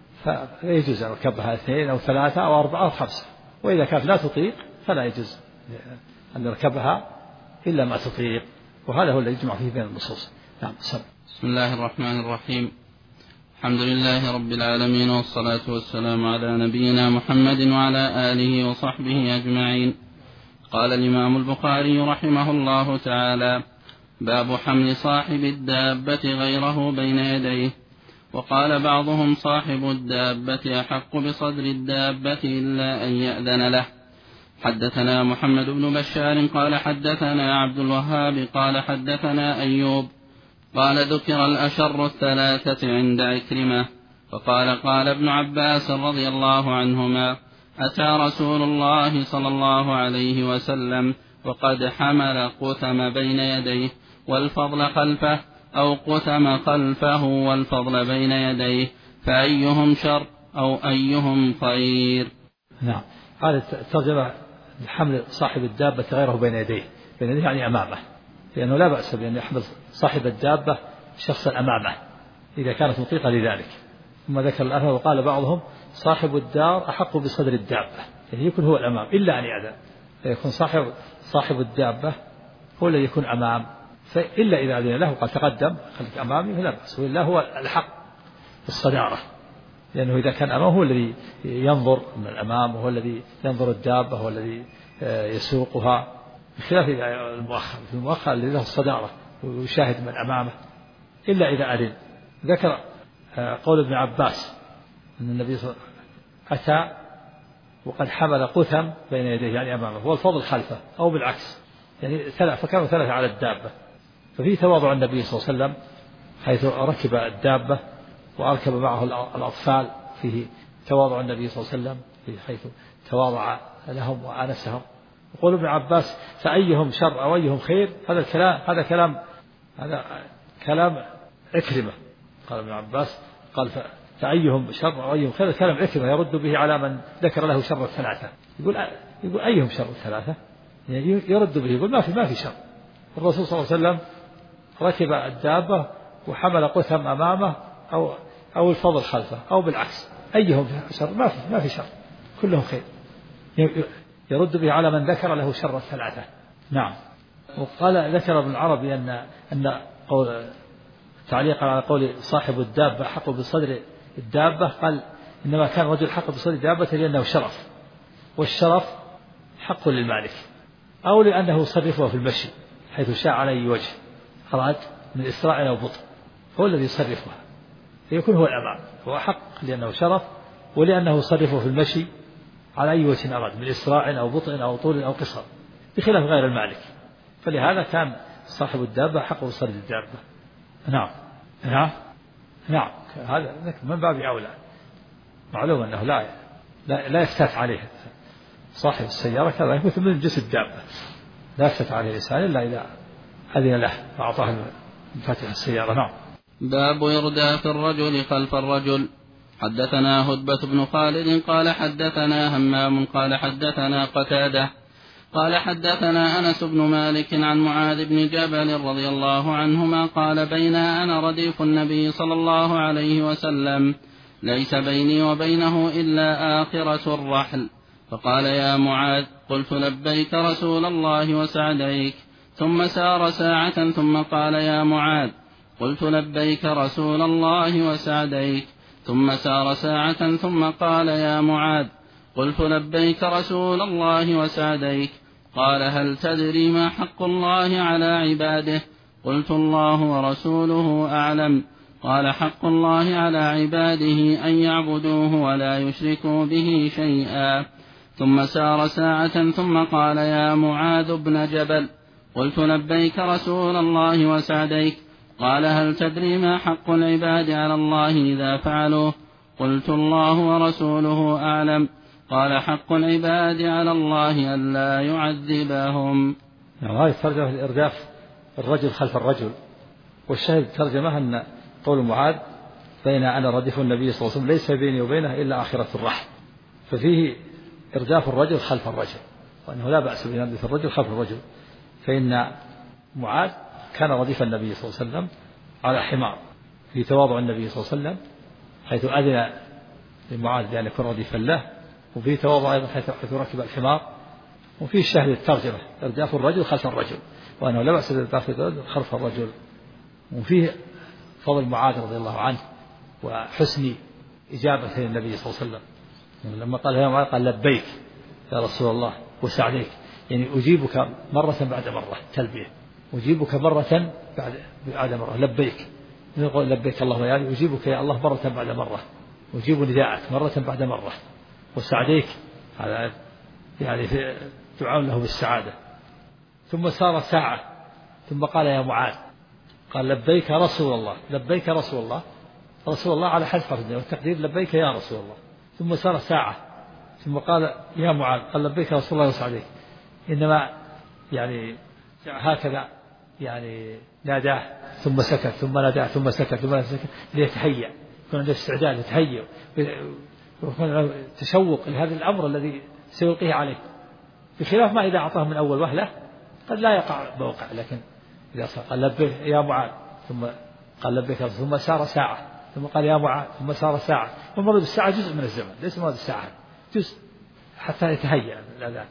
فيجوز ركبها اثنين أو ثلاثة أو أربعة أو خمسة، وإذا كانت لا تطيق فلا يجوز أن يركبها إلا ما تطيق، وهذا هو الذي يجمع فيه بين النصوص. نعم. بسم الله الرحمن الرحيم. الحمد لله رب العالمين، والصلاة والسلام على نبينا محمد وعلى آله وصحبه أجمعين. قال الإمام البخاري رحمه الله تعالى: باب حمل صاحب الدابة غيره بين يديه. وقال بعضهم: صاحب الدابة أحق بصدر الدابة إلا أن يأذن له. حدثنا محمد بن بشار قال حدثنا عبد الوهاب قال حدثنا أيوب قال ذكر الأشر الثلاثة عند عكرمة فقال: قال ابن عباس رضي الله عنهما: أتى رسول الله صلى الله عليه وسلم وقد حمل قثم بين يديه والفضل خلفه، أو قثم خلفه والفضل بين يديه، فأيهم شر أو أيهم خير. نعم، هذا الترجمة حمل صاحب الدابة غيره بين يديه، بين يديه يعني أمامه، لأنه لا بأس بأن يحمل صاحب الدابة شخصا أمامه إذا كانت مطيقة لذلك. ثم ذكر الأثر وقال بعضهم: صاحب الدار أحق بصدر الدابة، يعني يكون هو الأمام إلا أن يأذن، فيكون صاحب صاحب الدابة هو الذي يكون أمام، فإلا إذا أذن له قال تقدم خليك أمامي فلا بأس، وإلا هو الحق بالصدارة، لأنه إذا كان أمامه هو الذي ينظر من الأمام، وهو الذي ينظر الدابة، هو الذي يسوقها، بخلاف المؤخر. في المؤخر الذي له الصدارة ويشاهد من أمامه إلا إذا أذن. ذكر قول ابن عباس أن النبي صلى الله عليه وسلم أتى وقد حمل قثم بين يديه يعني أمامه والفضل خلفه، أو بالعكس يعني ثلاثة، فكانوا ثلاثة على الدابة. ففي تواضع النبي صلى الله عليه وسلم حيث ركب الدابة وأركب معه الأطفال، فيه تواضع النبي صلى الله عليه وسلم في حيث تواضع لهم وآنسهم. يقول ابن عباس: فأيهم شر أو أيهم خير. هذا الكلام هذا كلام هذا كلام عكرمة. قال ابن عباس قال فأيهم شر أو أيهم خير، كلام عكرمة يرد به على من ذكر له شر الثلاثة. يقول يقول أيهم شر الثلاثة، يعني يرد به، يقول ما في ما في شر. الرسول صلى الله عليه وسلم ركب الدابة وحمل قثم أمامه أو أو الفضل خلفه، أو بالعكس، أيهم شر؟ ما في ما في شر، كلهم خير. يرد به على من ذكر له شر الثلاثة. نعم. وقال ذكر ابن العربي أن أن قول تعليقا على قول صاحب الدابة حق بصدر الدابة، قال إنما كان الرجل حق بصدر الدابة لأنه شرف، والشرف حق للمالك، أو لأنه يصرفه في المشي حيث شاء على أي وجه أراد من إسراع أو بطء، هو الذي يصرفها، فيكون هو الأمام، هو حق لأنه شرف، ولأنه يصرفه في المشي على أي وجه أراد من إسراع أو بطء أو طول أو قصر، بخلاف غير المالك. فلهذا كان صاحب الدابة حق بصدر الدابة. نعم نعم نعم هذا من باب أولى. معلوم أنه لا لا, لا يفتات عليه صاحب السيارة، كذا يكون من جنس الدابة، لا يفتات عليه الإنسان إلا إذا أذن له فأعطاه مفاتيح السيارة. نعم. باب إرداف الرجل خلف الرجل. حدثنا هدبة بن خالد قال حدثنا همام قال حدثنا قتادة قال حدثنا أنس بن مالك عن معاذ بن جبل رضي الله عنهما قال: بينا أنا رديف النبي صلى الله عليه وسلم ليس بيني وبينه إلا آخرة الرحل، فقال: يا معاذ. قلت: لبيك رسول الله وسعديك. ثم سار ساعة ثم قال: يا معاذ. قلت: لبيك رسول الله وسعديك. ثم سار ساعة ثم قال: يا معاذ. قلت: لبيك رسول الله وسعديك. قال: هل تدري ما حق الله على عباده؟ قلت: الله ورسوله أعلم. قال: حق الله على عباده أن يعبدوه ولا يشركوا به شيئا. ثم سار ساعة ثم قال: يا معاذ بن جبل. قلت لبيك رسول الله وسعديك. قال هل تدري ما حق العباد على الله إذا فعلوه؟ قلت الله ورسوله أعلم. قال حق العباد على الله ألا يعذبهم. يعني هذه الترجمة الإرداف الرجل خلف الرجل، والشاهد الترجمة أن قول معاذ بين أنا ردف النبي صلى الله عليه وسلم ليس بيني وبينه إلا آخرة الرحم، ففيه إرداف الرجل خلف الرجل، وأنه لا بأس بردف الرجل خلف الرجل، فإن معاذ كان رديف النبي صلى الله عليه وسلم على حمار في تواضع النبي صلى الله عليه وسلم، حيث أذن لمعاذ بأن يكون رديفا له، وفي تواضع أيضا حيث ركب الحمار. وفي شاهد الترجمة إرداف الرجل خلف الرجل، وأنه لا بأس بإرداف الرجل خلف الرجل. وفيه فضل معاذ رضي الله عنه وحسن إجابة للنبي صلى الله عليه وسلم، لما قال يا معاذ قال لبيك يا رسول الله وسعديك، يعني أجيبك مرة بعد مرة، تلبية أجيبك مرة بعد بعد مرة، لبيك يقول لبيك الله يعني أجيبك يا الله مرة بعد مرة، أجيب نداءك مرة بعد مرة، وسعديك هذا يعني في دعاء له بالسعادة. ثم سار ساعة ثم قال يا معاذ، قال لبيك رسول الله، لبيك رسول الله، رسول الله على حذف النداء والتقدير لبيك يا رسول الله. ثم سار ساعة ثم قال يا معاذ، قال لبيك رسول الله وسعديك. إنما يعني هكذا يعني ناداه ثم سكت ثم ناداه ثم سكت ثم سكت ليتهيأ، يكون عنده استعداد يتهيأ ويكون تشوق لهذا الأمر الذي سيلقيه عليه، بخلاف ما إذا أعطاه من أول وهلة قد لا يقع بوقع. لكن إذا قال لبيك يا معاذ ثم قال لبيك ثم سار ساعة ثم قال يا معاذ ثم سار ساعة، والمرض بالساعة جزء من الزمن ليس مرض الساعة جزء حتى يتهيأ الأذان.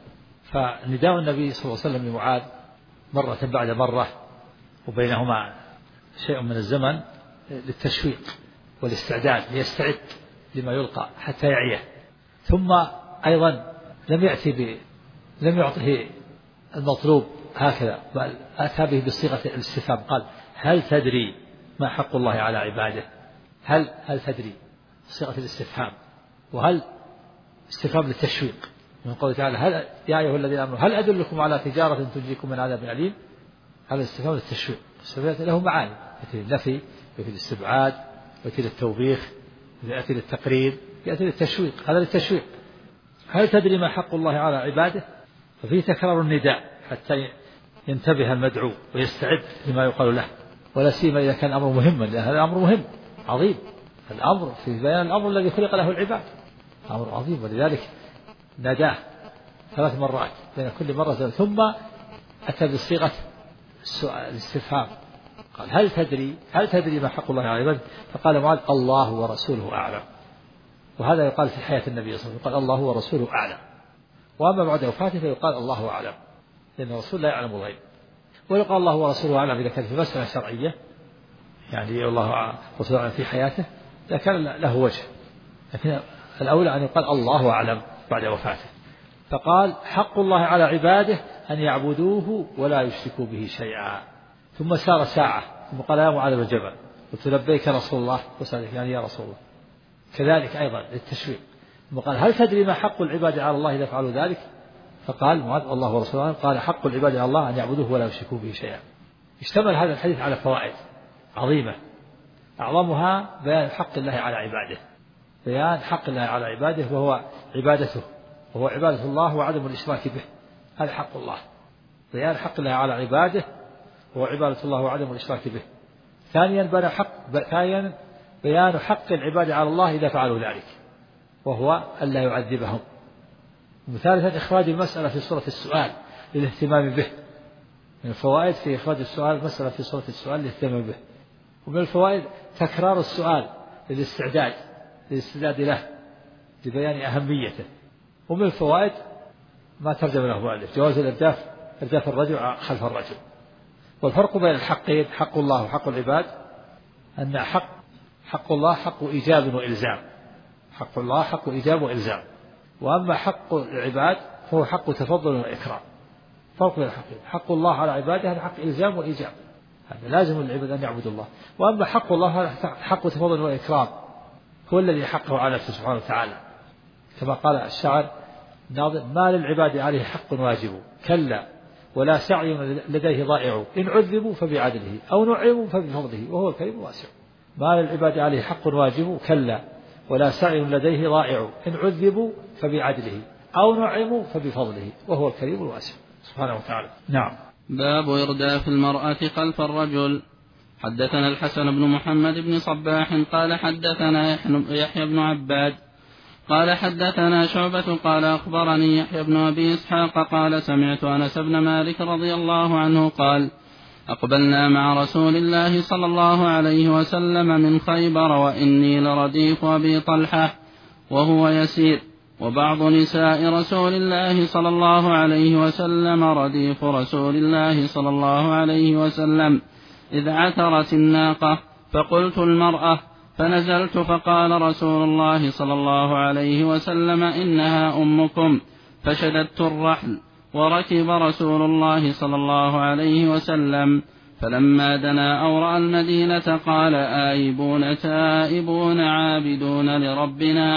فنداء النبي صلى الله عليه وسلم لمعاذ مرة بعد مرة وبينهما شيء من الزمن للتشويق والاستعداد ليستعد لما يلقى حتى يعيه. ثم أيضا لم يأتي ب لم يعطه المطلوب هكذا، بل أتى به بصيغة الاستفهام، قال هل تدري ما حق الله على عباده؟ هل هل تدري صيغة الاستفهام، وهل استفهام للتشويق من قوله تعالى هل يا أيها الذين آمنوا هل أدلكم على تجارة تنجيكم من عذاب أليم؟ هذا الاستفهام للتشويق، الاستفهام له معاني، يأتي للنفي يأتي للاستبعاد يأتي للتوبيخ يأتي للتقرير يأتي للتشويق، هذا للتشويق. هل تدري ما حق الله على عباده؟ ففيه تكرار النداء حتى ينتبه المدعو ويستعد لما يقال له، ولا سيما إذا كان الأمر مهما، لأن هذا أمر مهم عظيم، الأمر في بيان الأمر الذي خلق له العباد أمر عظيم، ولذلك ناداه ثلاث مرات بين كل مرة، ثم أتى بصيغة السؤال الاستفهام، قال هل تدري هل تدري ما حق الله على عباده؟ فقال معاذ الله ورسوله أعلم. وهذا يقال في حياة النبي صلى الله عليه وسلم، يقال الله ورسوله أعلم، وأما بعد وفاته فيقال الله أعلم، لأن الرسول لا يعلم الغيب. ويقال الله ورسوله أعلم إذا كان في مسألة شرعية، يعني الله ورسوله أعلم في حياته إذا كان له وجه، لكن الأولى أن يقال الله أعلم بعد وفاته. فقال حق الله على عباده أن يعبدوه ولا يشركوا به شيئا. ثم سار ساعة ثم قال يا معاذ بن جبل، قلت لبيك رسول الله وسألك يعني يا رسول الله، كذلك أيضا للتشويق. ثم قال هل تدري ما حق العباد على الله إذا فعلوا ذلك؟ فقال معاذ الله ورسوله قال حق العباد على الله أن يعبدوه ولا يشركوا به شيئا. اشتمل هذا الحديث على فوائد عظيمة، أعظمها بيان حق الله على عباده، بيان حق الله على عباده وهو عبادته، وهو عبادة الله وعدم الإشراك به، هذا حق الله. بيان حق الله على عباده وهو عبادة الله وعدم الإشراك به. ثانيا بيان حق ثانيا بيان حق العباد على الله إذا فعلوا ذلك، وهو ألا يعذبهم. وثالثا إخراج المسألة في صورة السؤال للاهتمام به، من الفوائد في إخراج السؤال مسألة في صورة السؤال للاهتمام به. ومن الفوائد تكرار السؤال للاستعداد للاستعداد له لبيان أهميته. ومن الفوائد ما ترجم له مؤلف جواز الإرداف إرداف الرجل خلف الرجل. والفرق بين الحقين حق الله وحق العباد أن حق حق الله حق إيجاب وإلزام، حق الله حق إيجاب وإلزام، وأما حق العباد فهو حق تفضل وإكرام. فرق بين الحقين، حق الله على عباده هذا حق إلزام وإيجاب، هذا لازم للعباد أن يعبدوا الله. وأما حق الله هذا حق تفضل وإكرام، هو الذي حقه على نفسه سبحانه وتعالى، كما قال الشاعر الناظم ما للعباد عليه حق واجب كلا ولا سعي لديه ضائع، إن عذبوا فبعدله أو نعموا فبفضله وهو الكريم الواسع. ما للعباد عليه حق واجب كلا، ولا سعي لديه ضائع، إن عذبوا فبعدله أو نعموا فبفضله وهو الكريم الواسع سبحانه وتعالى. نعم. باب إرداف المرأة خلف الرجل. حدثنا الحسن بن محمد بن صباح قال حدثنا يحيى بن عباد قال حدثنا شعبة قال أخبرني يحيى بن أبي إسحاق قال سمعت أنس بن مالك رضي الله عنه قال أقبلنا مع رسول الله صلى الله عليه وسلم من خيبر وإني لرديف أبي طلحة وهو يسير، وبعض نساء رسول الله صلى الله عليه وسلم رديف رسول الله صلى الله عليه وسلم، إذ عثرت الناقة فقلت المرأة، فنزلت فقال رسول الله صلى الله عليه وسلم إنها أمكم، فشددت الرحل وركب رسول الله صلى الله عليه وسلم، فلما دنا أو رأى المدينة قال آيبون تائبون عابدون لربنا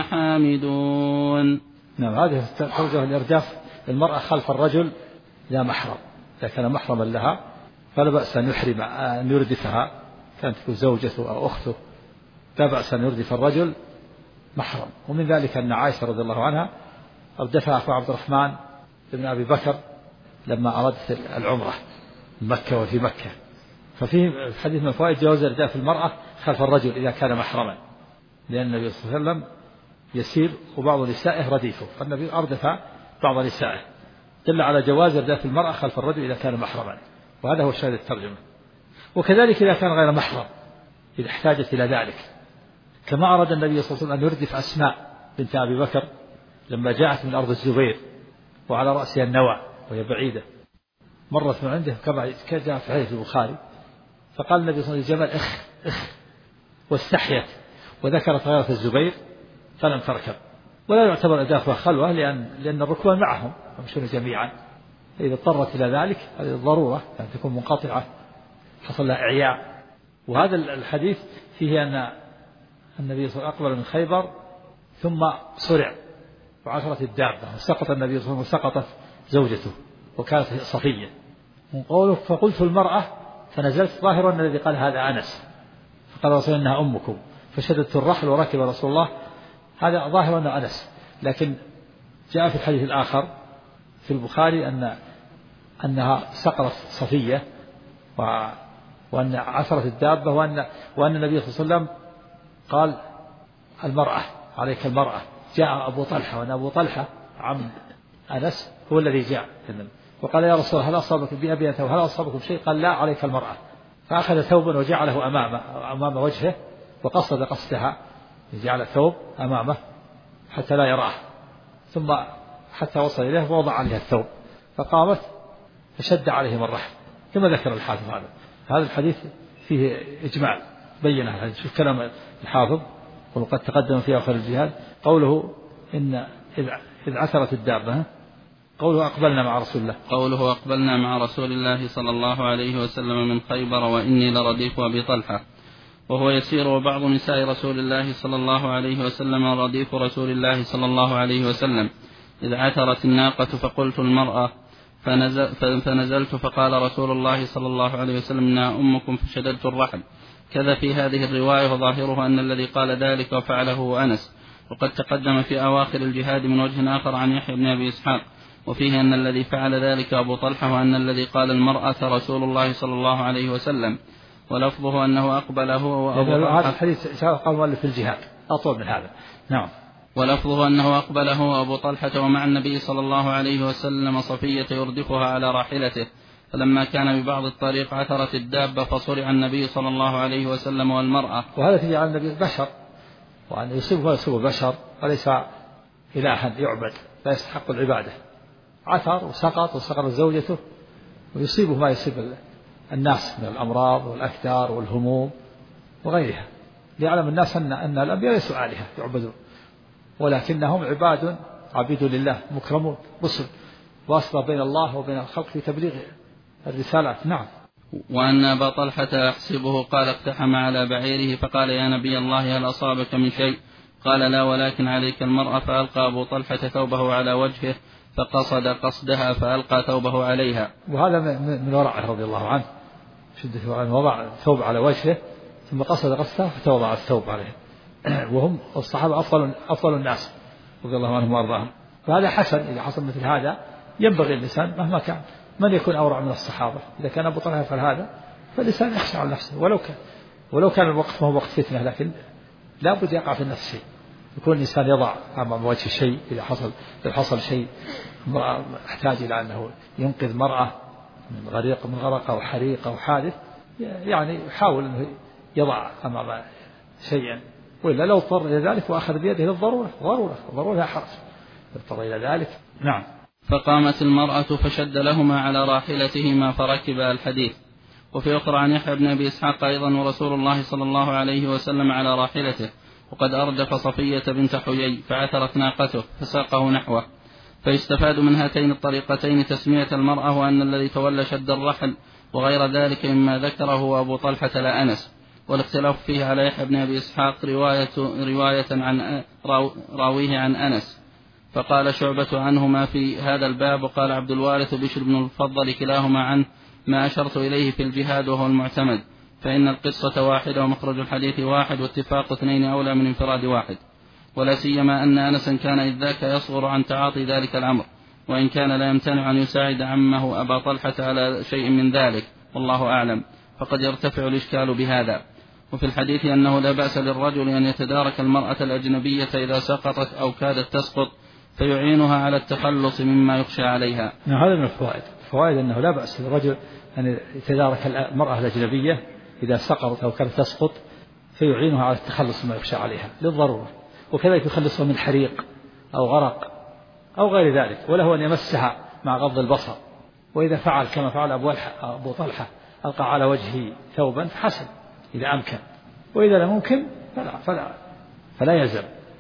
حامدون. نعم. هذه توجه الإرداف المرأة خلف الرجل لا محرم، إذا كان محرما لها فلا بأس أن يحرم أن يردفها، كانت تكون زوجته أو أخته لا بأس أن يردف الرجل محرم. ومن ذلك أن عائشة رضي الله عنها أردفها أخو عبد الرحمن بن أبي بكر لما أردت العمرة مكة وفي مكة. ففي الحديث من فوائد جواز إرداف المرأة خلف الرجل إذا كان محرما، لأن النبي صلى الله عليه وسلم يسير وبعض نسائه رديفه، فالنبي أردف بعض نسائه، دل على جواز إرداف المرأة خلف الرجل إذا كان محرما، وهذا هو شاهد الترجمة. وكذلك إذا كان غير محرم إذا احتاجت إلى ذلك، كما أراد النبي صلى الله عليه وسلم أن يردف أسماء بنت أبي بكر لما جاءت من أرض الزبير وعلى رأسها النوى وهي بعيدة، مرت من عنده كما جاء في حديث البخاري، فقال النبي صلى الله عليه وسلم اخ اخ واستحيت وذكرت غيرة الزبير فلم تركب. ولا يعتبر إردافها خلوة لأن لأن الركوب معهم يمشون جميعا، إذا اضطرت إلى ذلك هذه الضرورة أن تكون منقطعة حصل لها إعياء. وهذا الحديث فيه أن النبي صلى الله عليه وسلم أقبل من خيبر ثم صرع وعثرت الدابة وسقط النبي صلى الله عليه وسلم وسقطت زوجته وكانت صفية. من قوله فقلت المرأة فنزلت، ظاهر أن الذي قال هذا أنس، فقال رسول إنها أمكم، فشددت الرحل وركب رسول الله، هذا ظاهر أنه أنس. لكن جاء في الحديث الآخر في البخاري أن أنها سقطت صفية و وأن عثرت الدابة، وأن وأن النبي صلى الله عليه وسلم قال المرأة عليك المرأة. جاء أبو طلحة، وأن أبو طلحة عم أنس هو الذي جاء وقال يا رسول الله هل أصابك بأبي أنت وهل أصابكم شيء؟ قال لا عليك المرأة، فأخذ ثوبا وجعله أمامه أمام وجهه وقصد قصدها، جعل ثوب أمامه حتى لا يراه، ثم حتى وصل إليه ووضع عليها الثوب فقامت فشد عليهم الرحل كما ذكر الحافظ. هذا هذا الحديث فيه إجمال بين هذا. شوف كلام الحافظ وقد تقدم في آخر الجهاد قوله إن إذ عثرت الدابة، قوله أقبلنا مع رسول الله، قوله أقبلنا مع رسول الله صلى الله عليه وسلم من خيبر وإني لرديف أبي طلحة وهو يسير، وبعض نساء رسول الله صلى الله عليه وسلم رديف رسول الله صلى الله عليه وسلم، إذ عثرت الناقة فقلت المرأة، فنزل فنزلت فقال رسول الله صلى الله عليه وسلم إنها أمكم، فشددت الرحل. كذا في هذه الرواية، وظاهرها أن الذي قال ذلك وفعله أنس. وقد تقدم في أواخر الجهاد من وجه آخر عن يحيى بن أبي إسحاق، وفيه أن الذي فعل ذلك أبو طلحة، وأن الذي قال المرأة رسول الله صلى الله عليه وسلم، ولفظه أنه أقبله وأبو طلحة. هذا الحديث قال مؤلف في الجهاد أطول من هذا. نعم. ولفظه أنه أقبله وأبو طلحة ومع النبي صلى الله عليه وسلم صفية يردفها على راحلته، فلما كان ببعض الطريق عثرت الدابة فصرع النبي صلى الله عليه وسلم والمرأة. وهذا فيه عن النبي بشر، وأن يصيبه يصيب بشر وليس إلها يعبد لا يستحق العبادة، عثر وسقط وسقط زوجته ويصيبه ما يصيب الناس من الأمراض والأكدار والهموم وغيرها، ليعلم الناس أن أن الأنبياء ليسوا آلهة يعبدون، ولكنهم عباد عبيد لله مكرمون رسل واسطة بين الله وبين الخلق في تبليغ الرسالات. نعم. وأن أبا طلحة أحسبه قال اقتحم على بعيره فقال يا نبي الله هل أصابك من شيء؟ قال لا ولكن عليك المرأة، فألقى أبو طلحة ثوبه على وجهه فقصد قصدها فألقى ثوبه عليها. وهذا من ورعه رضي الله عنه شدة عنه، وضع الثوب على وجهه ثم قصد قصدها فتوضع الثوب عليه. وهم الصحابة أفضل أفضل الناس رضي الله عنهم وأرضاهم. فهذا حسن، إذا حصل مثل هذا ينبغي الإنسان مهما كان من يكون أورع من الصحابة، إذا كان أبو طلحة يفعل هذا فالإنسان يخشى على نفسه، ولو كان ولو كان الوقت ما هو وقت فتنة، لكن لا بد يقع في النفس شيء، يكون الإنسان يضع أمام وجه شيء إذا حصل إذا حصل شيء احتاج إلى أنه ينقذ مرأة من غريق من غرق أو حريق أو حادث، يعني يحاول أنه يضع أمام شيئا، وإلا لو اضطر إلى ذلك وأخذ بيده للضرورة ضرورة ضرورة حرج اضطر إلى ذلك. نعم. فقامت المرأة فشد لهما على راحلتهما فركبا الحديث. وفي أخرى عن يحيى بن أبي إسحاق أيضا ورسول الله صلى الله عليه وسلم على راحلته وقد أردف صفية بنت حيي فعثرت ناقته فساقه نحوه. فيستفاد من هاتين الطريقتين تسمية المرأة وأن الذي تولى شد الرحل وغير ذلك مما ذكره أبو طلحة لا أنس. والاختلاف فيه على يحيى بن أبي إسحاق رواية, رواية عن راويه عن أنس. فقال شعبة عنهما في هذا الباب، وقال عبد الوارث بشر بن المفضل كلاهما عنه ما أشرت إليه في الجهاد وهو المعتمد، فإن القصة واحدة ومخرج الحديث واحد واتفاق اثنين أولى من انفراد واحد، ولا سيما أن أنسا كان إذ ذاك يصغر عن تعاطي ذلك الأمر، وإن كان لا يمتنع أن يساعد عمه أبا طلحة على شيء من ذلك والله أعلم، فقد يرتفع الإشكال بهذا. وفي الحديث أنه لا بأس للرجل أن يتدارك المرأة الأجنبية إذا سقطت أو كادت تسقط فيعينها على التخلص مما يخشى عليها. هذا من الفوائد، فوائد أنه لا بأس للرجل أن يتدارك المرأة الأجنبية إذا سقطت أو كادت تسقط فيعينها على التخلص مما يخشى عليها للضرورة، وكذلك يخلصها من حريق أو غرق أو غير ذلك، وله أن يمسها مع غض البصر. وإذا فعل كما فعل أبو طلحة ألقى على وجهه ثوبا فحسن إذا أمكن، وإذا لم يمكن فلا فلا فلا يلزم،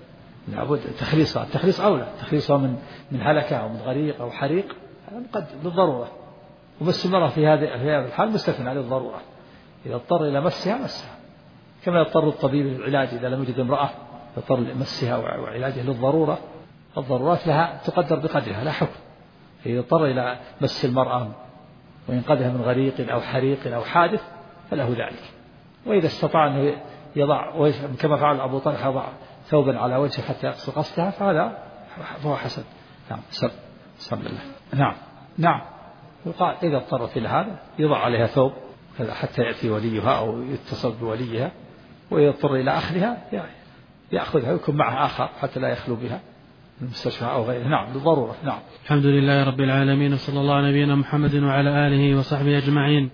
لابد تخليصها. التخليص أولى، تخليصها من من هلكة أو من غريق أو حريق هذا مقدم للضرورة. ومس المرأة في هذه في هذا الحال مستثنى على الضرورة، إذا اضطر إلى مسها مسها، كما يضطر الطبيب للعلاج إذا لم يجد امرأة يضطر لمسها وعلاجها للضرورة. الضرورات لها تقدر بقدرها لا حكم، إذا اضطر إلى مس المرأة وينقذها من غريق أو حريق أو حادث فله ذلك. وإذا استطاع أنه يضع كما فعل أبو طلحة يضع ثوبا على وجهه حتى يقص قصدها فهذا فهو حسن. نعم سب سب الله. نعم نعم يقال إذا اضطرت إلى هذا يضع عليها ثوب حتى يأتي وليها أو يتصل بوليها، وإذا اضطر إلى أخذها يأخذها ويكون معها آخر حتى لا يخلو بها من المستشفى أو غيره. نعم بالضرورة. نعم. الحمد لله رب العالمين، وصلى الله على نبينا محمد وعلى آله وصحبه أجمعين.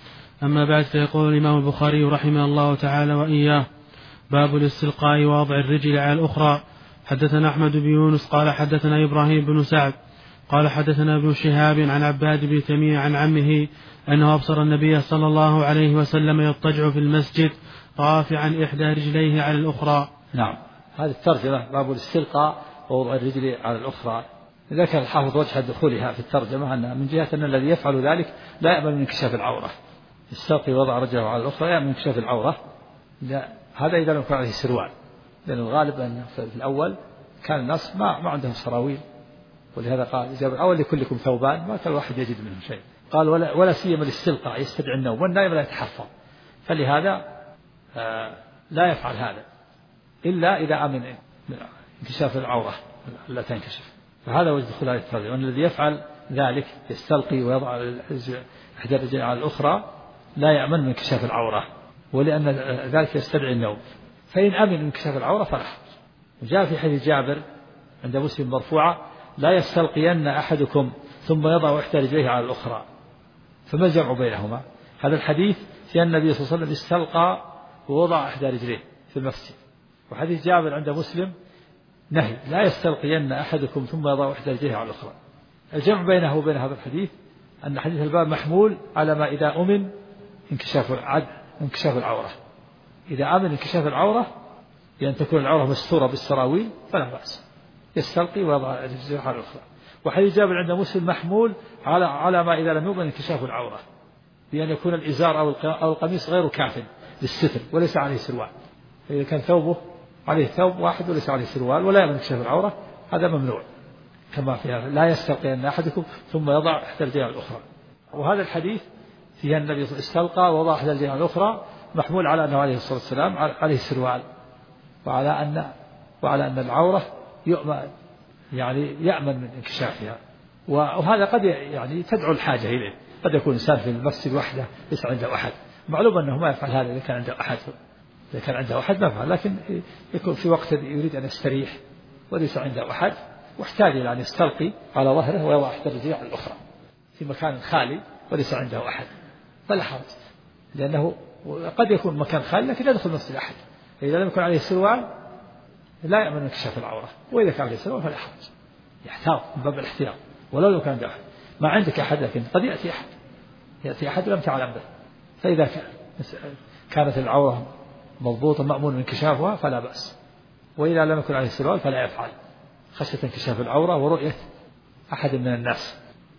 أما بعد، فيقول الإمام البخاري رحمه الله تعالى وإياه: باب الاستلقاء ووضع الرجل على الأخرى. حدثنا أحمد بن يونس قال حدثنا إبراهيم بن سعد قال حدثنا ابن شهاب عن عباد بن تميم عن عمه أنه أبصر النبي صلى الله عليه وسلم يضطجع في المسجد رافعا إحدى رجليه على الأخرى. نعم. هذه الترجمة باب الاستلقاء ووضع الرجل على الأخرى. ذكر الحافظ وجه دخولها في الترجمة أن من جهة أن الذي يفعل ذلك لا يأمل من انكشاف العورة، يستلقي وضع رجله على الأخرى يأمل من انكشاف العورة. لا، هذا إذا لم يكن عليه سروال، لأن الغالب أن في الأول كان الناس ما ما عندهم سراويل، ولهذا قال إذا الأول لكلكم ثوبان ما كان الواحد يجد منهم شيء. قال ولا, ولا سيما الاستلقاء يستدعي النوم، والنائم لا يتحفظ، فلهذا آه لا يفعل هذا إلا إذا أمن من انكشاف العورة لا تنكشف. فهذا وجه دخول هذه الترجمة، وأن الذي يفعل ذلك يستلقي ويضع إحدى الرجلين على الأخرى لا يأمن من انكشاف العورة، ولأن ذلك يستدعي النوم، فإن أمن من انكشاف العورة فلا حرج. وجاء في حديث جابر عند مسلم مرفوعة: لا يستلقين أحدكم ثم يضع إحدى رجليه على الأخرى. فما الجمع بينهما؟ هذا الحديث في النبي صلى الله عليه وسلم استلقى ووضع إحدى رجليه في المسجد، وحديث جابر عند مسلم نهي: لا يستلقين أحدكم ثم يضع إحدى رجليه على الأخرى. الجمع بينه وبين هذا الحديث أن حديث الباب محمول على ما إذا أمن انكشاف العد انكشاف العورة. إذا أمن انكشاف العورة بأن تكون العورة مستورة بالسراويل فلا بأس، يستلقي ويضع رجليه على الأخرى. وحديث جابر عند مسلم محمول على على ما إذا لم يؤمن انكشاف العورة، بأن يكون الإزار أو القميص غير كاف للستر وليس عليه سروال. فإذا كان ثوبه عليه ثوب واحد وليس عليه سروال ولا يؤمن انكشاف العورة هذا ممنوع. كما فيها لا يستلقين أحدكم ثم يضع إحدى الجناح الأخرى. وهذا الحديث فيها النبي استلقى ووضع إحدى الجناح الأخرى محمول على أنه عليه الصلاة والسلام عليه السروال، وعلى أن وعلى أن العورة يؤمن يعني يأمن من انكشافها. وهذا قد يعني تدعو الحاجة إليه، قد يكون إنسان في المسجد وحده ليس عنده أحد، معلوم أنه ما يفعل هذا إذا كان عنده أحد، إذا كان عنده أحد ما يفعل، لكن يكون في وقت يريد أن يستريح وليس عنده أحد واحتاج إلى أن يستلقي على ظهره ويضع إحدى الرجلين على الأخرى في مكان خالي وليس عنده أحد فلا حرج، لأنه قد يكون مكان خالي لكن يدخل مسجد أحد، إذا لم يكن عليه سروال لا يأمن انكشاف العورة، وإذا كان عليه سروال فلا حرج، يحتاط من باب الاحتياط ولو لو كان عنده أحد. ما عندك أحد لكن قد يأتي أحد يأتي أحد لم تعلم به، فإذا كانت العورة مضبوطة مأمون من انكشافها فلا بأس، وإذا لم يكن عليه سروال فلا يفعل خشية انكشاف العورة ورؤية أحد من الناس.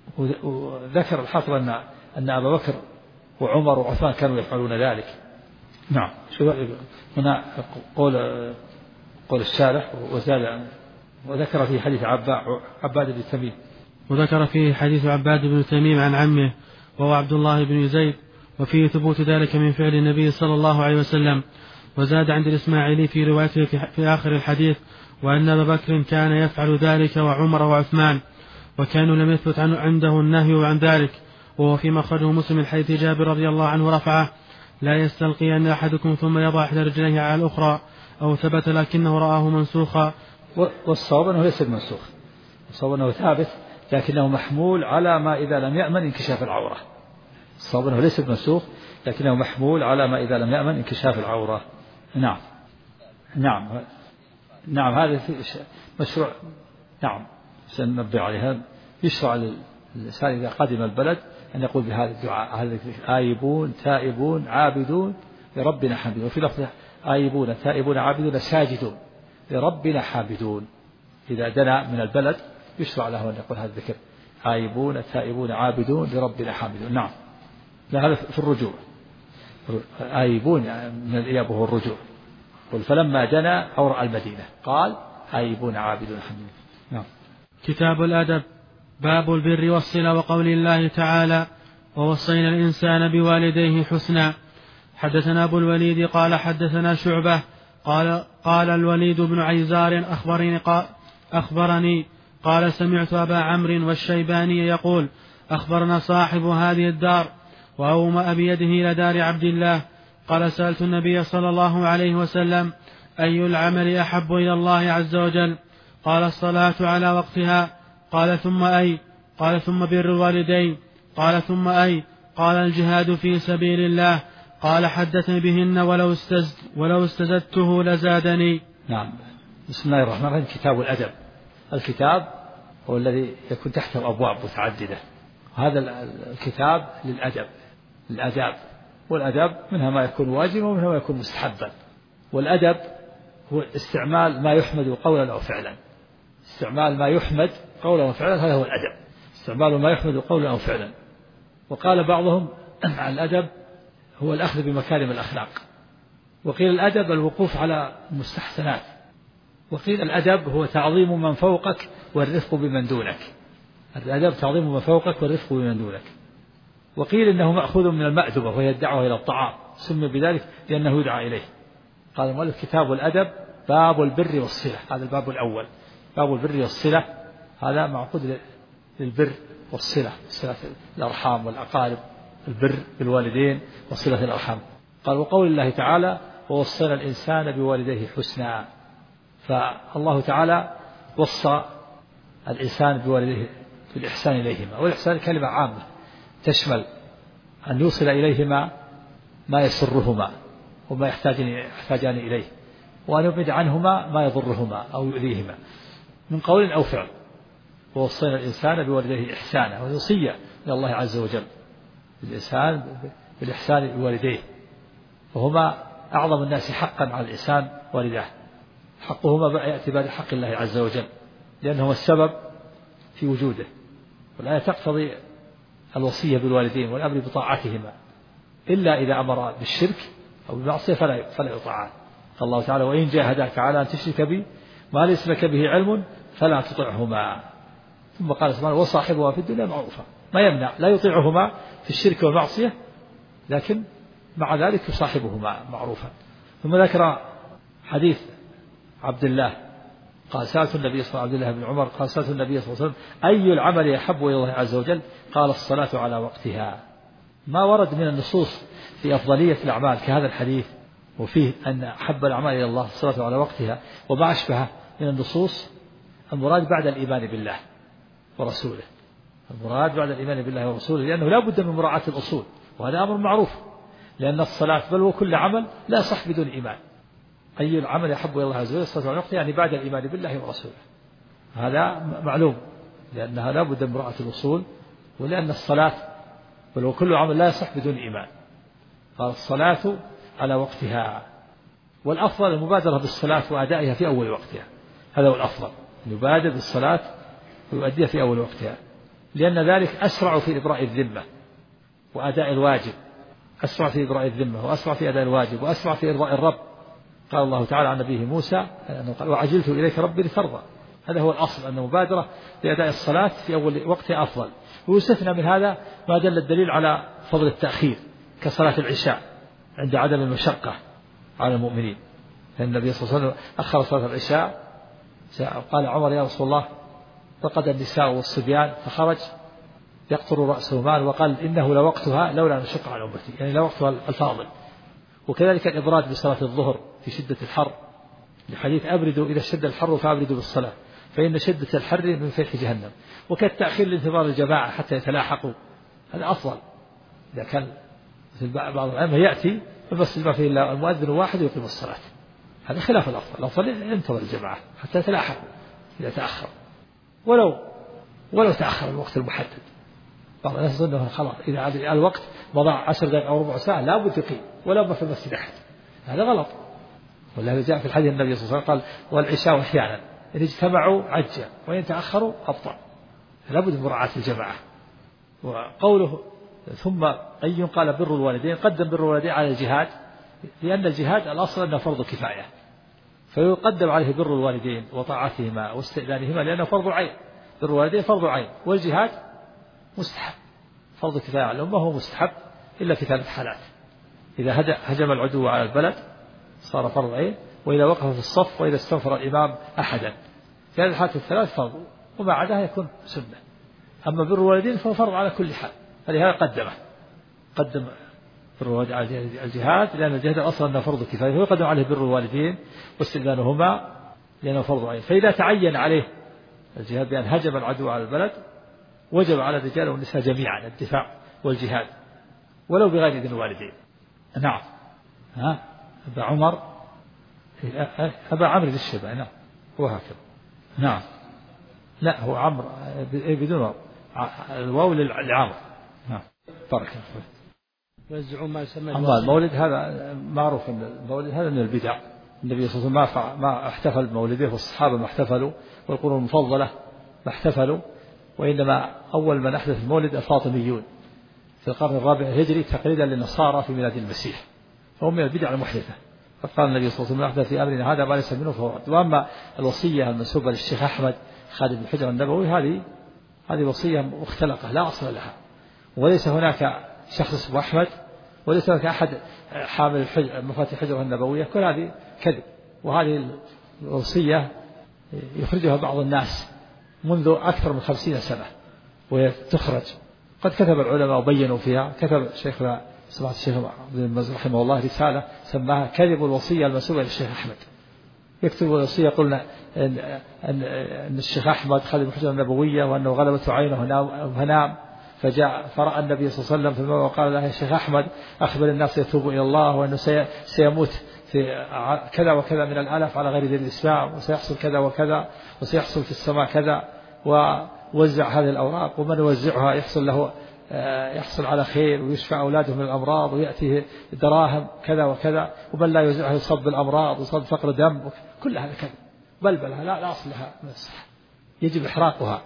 وذكر الحافظ أن أن أبا بكر وعمر وعثمان كانوا يفعلون ذلك. نعم. شو هنا قول قول الشارح وزاد وذكر في حديث عباد بن تميم وذكر فيه حديث عباد بن تميم عن عمه وهو عبد الله بن زيد، وفيه ثبوت ذلك من فعل النبي صلى الله عليه وسلم. وزاد عند الإسماعيلي في روايته في آخر الحديث وأن أبا بكر كان يفعل ذلك وعمر وعثمان، وكانوا لم يثبت عنده النهي عن ذلك. وهو في مخرجه مسلم من حديث جابر رضي الله عنه رفعه: لا يستلقين أحدكم ثم يضع إحدى رجليه على الأخرى، أو ثبت لكنه رآه منسوخا. والصواب أنه ليس منسوخ، الصواب أنه ثابت لكنه محمول على ما إذا لم يأمن انكشاف العورة. الصواب أنه ليس منسوخ لكنه محمول على ما إذا لم يأمن انكشاف العورة. نعم نعم نعم هذا مشروع. نعم سننبه عليها. يشرع للإنسان إذا قدم البلد أن يقول بهذا الدعاء: هذا آيبون تائبون عابدون لربنا حامدون، وفي لفظ آيبون تائبون عابدون ساجدون لربنا حامدون. إذا دنا من البلد يشرع له أن يقول هذا الذكر: آيبون تائبون عابدون لربنا حامدون. نعم. هذا في الرجوع. آيبون من الإياب وهو الرجوع. قل فلما دنا أو رأى المدينة قال آيبون عابدون حامدون. نعم. كتاب الأدب. باب البر والصلة، وقول الله تعالى: ووصينا الإنسان بوالديه حسنا. حدثنا أبو الوليد قال حدثنا شعبة قال قال الوليد بن عيزار أخبرني قال أخبرني قال سمعت أبا عمرو والشيباني يقول: أخبرنا صاحب هذه الدار وأومأ بيده إلى دار عبد الله قال: سألت النبي صلى الله عليه وسلم: أي العمل أحب إلى الله عز وجل؟ قال: الصلاة على وقتها. قال: ثم أي؟ قال: ثم بر الوالدين. قال: ثم أي؟ قال: الجهاد في سبيل الله. قال: حدثني بهن ولو استزد ولو استزدته لزادني. نعم. بسم الله الرحمن الرحيم. كتاب الأدب. الكتاب هو الذي يكون تحته أبواب متعددة، هذا الكتاب للأدب الأداب والأدب منها ما يكون واجبا ومنها ما يكون مستحبا. والأدب هو استعمال ما يحمد قولا أو فعلا. استعمال ما يحمد قولا أو فعلا هذا هو الأدب، استعمال ما يحمد قولا أو فعلا. وقال بعضهم عن الأدب هو الأخذ بمكارم الأخلاق، وقيل الأدب الوقوف على المستحسنات، وقيل الأدب هو تعظيم من فوقك والرفق بمن دونك. الأدب تعظيم من فوقك والرفق بمن دونك. وقيل إنه مأخوذ من المأدبة وهي الدعوة إلى الطعام، سمي بذلك لأنه يدعى إليه. قال المؤلف: كتاب الأدب باب البر والصلة. هذا الباب الأول، باب البر والصلة، هذا معقود للبر والصلة، صلة الأرحام والأقارب، البر بالوالدين وصلة الأرحام. قال: وقول الله تعالى: ووصينا الإنسان بوالديه حسنا. فالله تعالى وصى الإنسان بوالديه بالإحسان إليهما، والإحسان كلمة عامة تشمل أن يوصل إليهما ما يسرهما وما يحتاجان إليه، وأن يبعد عنهما ما يضرهما أو يؤذيهما من قول أو فعل. ووصينا الإنسان بوالديه إحسانا، ووصية من الله عز وجل الإنسان بالإحسان بوالديه، وهما أعظم الناس حقا على الإنسان والداه. حقهما يأتي بعد حق الله عز وجل لأنهما السبب في وجوده، والآية تقتضي الوصية بالوالدين والأمر بطاعتهما، إلا إذا أمر بالشرك أو بالمعصية فلا فلا يطاعان. قال الله تعالى: وإن جاهداك على أن تشرك بي ما ليس لك به علم فلا تطعهما ثم قال سبحانه وصاحبها في الدنيا معروفا، ما يمنع لا يطيعهما في الشرك والمعصية، لكن مع ذلك يصاحبهما معروفا. ثم ذكر حديث عبد الله قال سألت النبي صلى الله عليه وسلم، عبد الله بن عمر قال سألت النبي صلى الله عليه وسلم أي العمل يحب إلى الله عز وجل؟ قال الصلاة على وقتها. ما ورد من النصوص في أفضلية الأعمال كهذا الحديث، وفيه أن أحب الأعمال إلى الله الصلاة على وقتها، وما أشبهه من النصوص، المراد بعد الإيمان بالله ورسوله، المراد بعد الإيمان بالله ورسوله، لأنه لا بد من مراعاة الأصول، وهذا أمر معروف، لأن الصلاة بل وكل عمل لا يصح بدون إيمان. أي العمل يحب إلى الله عز وجل الصلاة على وقتها، يعني بعد الإيمان بالله ورسوله، هذا معلوم، لأنها لا بد من مراعاة الأصول، ولأن الصلاة بل وكل عمل لا يصح بدون إيمان. قال الصلاة على وقتها، والأفضل المبادرة بالصلاة وأدائها في أول وقتها، هذا هو الأفضل، يبادر بالصلاة ويؤديها في أول وقتها، لأن ذلك أسرع في إبراء الذمة وأداء الواجب، أسرع في إبراء الذمة وأسرع في أداء الواجب وأسرع في إرضاء الرب. قال الله تعالى عن نبيه موسى أنه قال وعجلت إليك ربي لترضى، هذا هو الأصل، أن المبادرة بأداء الصلاة في أول وقتها أفضل. ويستثنى من هذا ما دل الدليل على فضل التأخير كصلاة العشاء عند عدم المشقة على المؤمنين، لأن النبي صلى الله عليه وسلم أخر صلاة العشاء، قال عمر يا رسول الله فقد النساء والصبيان، فخرج يقطر رأسه مال وقال إنه لوقتها لولا نشق على أمتي، يعني لوقتها الفاضل. وكذلك الإبراد بصلاة الظهر في شدة الحر، لحديث أبردوا إذا اشتد الحر فأبردوا بالصلاة فإن شدة الحر من فيح جهنم. وكالتأخير لانتظار الجماعة حتى يتلاحقوا، هذا أفضل. إذا كان بعض الأئمة يأتي فبس ما فيه إلا المؤذن واحد يقيم الصلاة، هذا خلاف الأفضل، الأفضل ينتظر الجماعة حتى يتلاحقوا إذا تأخر، ولو ولو تأخر الوقت المحدد. بعض الناس يظن أنه خلاص إذا الوقت مضى عشر دقائق أو ربع ساعة لا بد يقيم ولا بد في المسجد أحد، هذا غلط. ولهذا جاء في الحديث النبي صلى الله عليه وسلم قال والعشاء أحيانا إن اجتمعوا عجل وإن تأخروا أبطأ، لا بد من مراعاة الجماعة. وقوله ثم أي قال بر الوالدين، قدم بر الوالدين على الجهاد، لأن الجهاد الأصل أنه فرض كفاية، فيقدم عليه بر الوالدين وطاعتهما واستئذانهما، لأنه فرض عين، بر الوالدين فرض عين، والجهاد مستحب، فرض كفاية على الأمة هو مستحب إلا في ثلاث حالات: إذا هجم العدو على البلد صار فرض عين، وإذا وقف في الصف، وإذا استنفر الإمام أحدا، في هذه الحالات الثلاث فرض، وما عداها يكون سنة. أما بر الوالدين فهو فرض على كل حال، فلهذا قدمه قدم بر الوالدين على الجهاد، لأن الجهاد أصلا أنه فرض كفاية، فيقدم عليه بر الوالدين واستئذانهما لأنه فرض عين. فإذا تعين عليه الجهاد بأن هجم العدو على البلد وجب على الرجال والنساء جميعا الدفاع والجهاد ولو بغير إذن الوالدين. نعم. ها أبا عمر أبا عمرو ذي الشبع، نعم وهكذا. نعم لا هو عمرو بدون الواو للعمر. نعم بارك الله. يوزعون ما يسمى أما المولد هذا معروف أن المولد هذا من البدع. النبي صلى الله عليه وسلم ما احتفل بمولده، والصحابة ما احتفلوا، والقرون المفضلة ما احتفلوا، وإنما أول من أحدث المولد الفاطميون في القرن الرابع الهجري تقليدا للنصارى في ميلاد المسيح، فهم من البدع المحدثة. فقال النبي صلى الله عليه وسلم أحدث في أمرنا هذا ما ليس منه فهو رد. وأما الوصية المنسوبة للشيخ أحمد خالد بن حجر النبوي، هذه هذه وصية مختلقة لا أصل لها، وليس هناك شخص اسمه أحمد، وليس هناك أحد حامل مفاتيح حجره النبوية، كل هذه كذب. وهذه الوصية يخرجها بعض الناس منذ أكثر من خمسين سنة وتخرج. قد كتب العلماء وبينوا فيها، كتب شيخنا سمعت الشيخ رحمه الله رسالة سماها كذب الوصية المنسوبة للشيخ أحمد. يكتب الوصية قلنا أن, أن, أن الشيخ أحمد خالد الحجرة النبوية وأنه غلبته عينه فنام، فجاء فرأى النبي صلى الله عليه وسلم في المنام وقال له يا شيخ أحمد أخبر الناس يتوبوا إلى الله، وأنه سيموت في كذا وكذا من الآلاف على غير دين الإسلام، وسيحصل كذا وكذا، وسيحصل في السماء كذا، ووزع هذه الأوراق، ومن يوزعها يحصل له يحصل على خير ويشفى أولاده من الأمراض ويأتيه دراهم كذا وكذا، ومن لا يوزعها يصاب بالأمراض ويصاب فقر دم. كل هذا كذب بلبلها لا, لا أصل لها من الصحة، يجب إحراقها.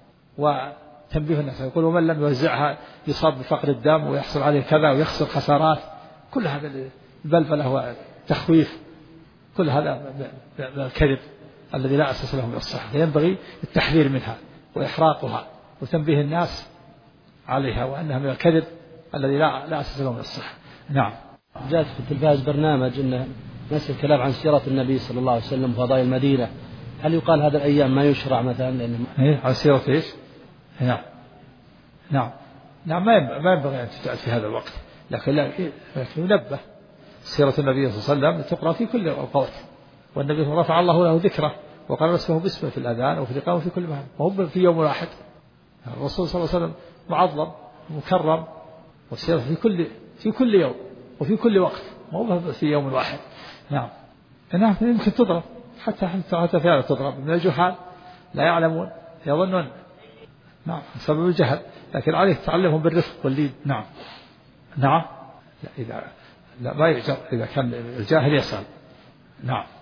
وتنبيه الناس يقول ومن لم يوزعها يصاب بفقر الدم ويحصل عليه كذا ويخسر خسارات. كل هذا البلبلة وتخويف، كل هذا الكذب الذي لا أساس له من الصحة، ينبغي التحذير منها. وإحراقها وتنبيه الناس عليها وأنها من الكذب الذي لا لا أساس له من الصحة. نعم. جاء في التلفاز برنامج أنه نسأل الكلام عن سيرة النبي صلى الله عليه وسلم وفضائل المدينة، هل يقال هذا الأيام ما يشرع مثلا؟ لأنه إيه عن سيرة إيش؟ نعم نعم نعم ما ينبغي أن تتعد في هذا الوقت، لكن لكن ينبه. سيرة النبي صلى الله عليه وسلم تقرأ في كل الأوقات، والنبي رفع الله له ذكره وقال اسمه باسمه في الأذان وفي الإقامة وفي كل مكان، وهم في يوم واحد. الرسول صلى الله عليه وسلم معظم مكرم، والسيرة في كل في كل يوم وفي كل وقت، مو في يوم واحد. نعم نعم يمكن تضرب حتى حتى فعلا تضرب من الجهال لا يعلمون يظنون نعم سبب الجهل، لكن عليه تعلمهم بالرفق واللين. نعم نعم لا إذا لا ما يجر إذا كان الجاهل يسأل. نعم.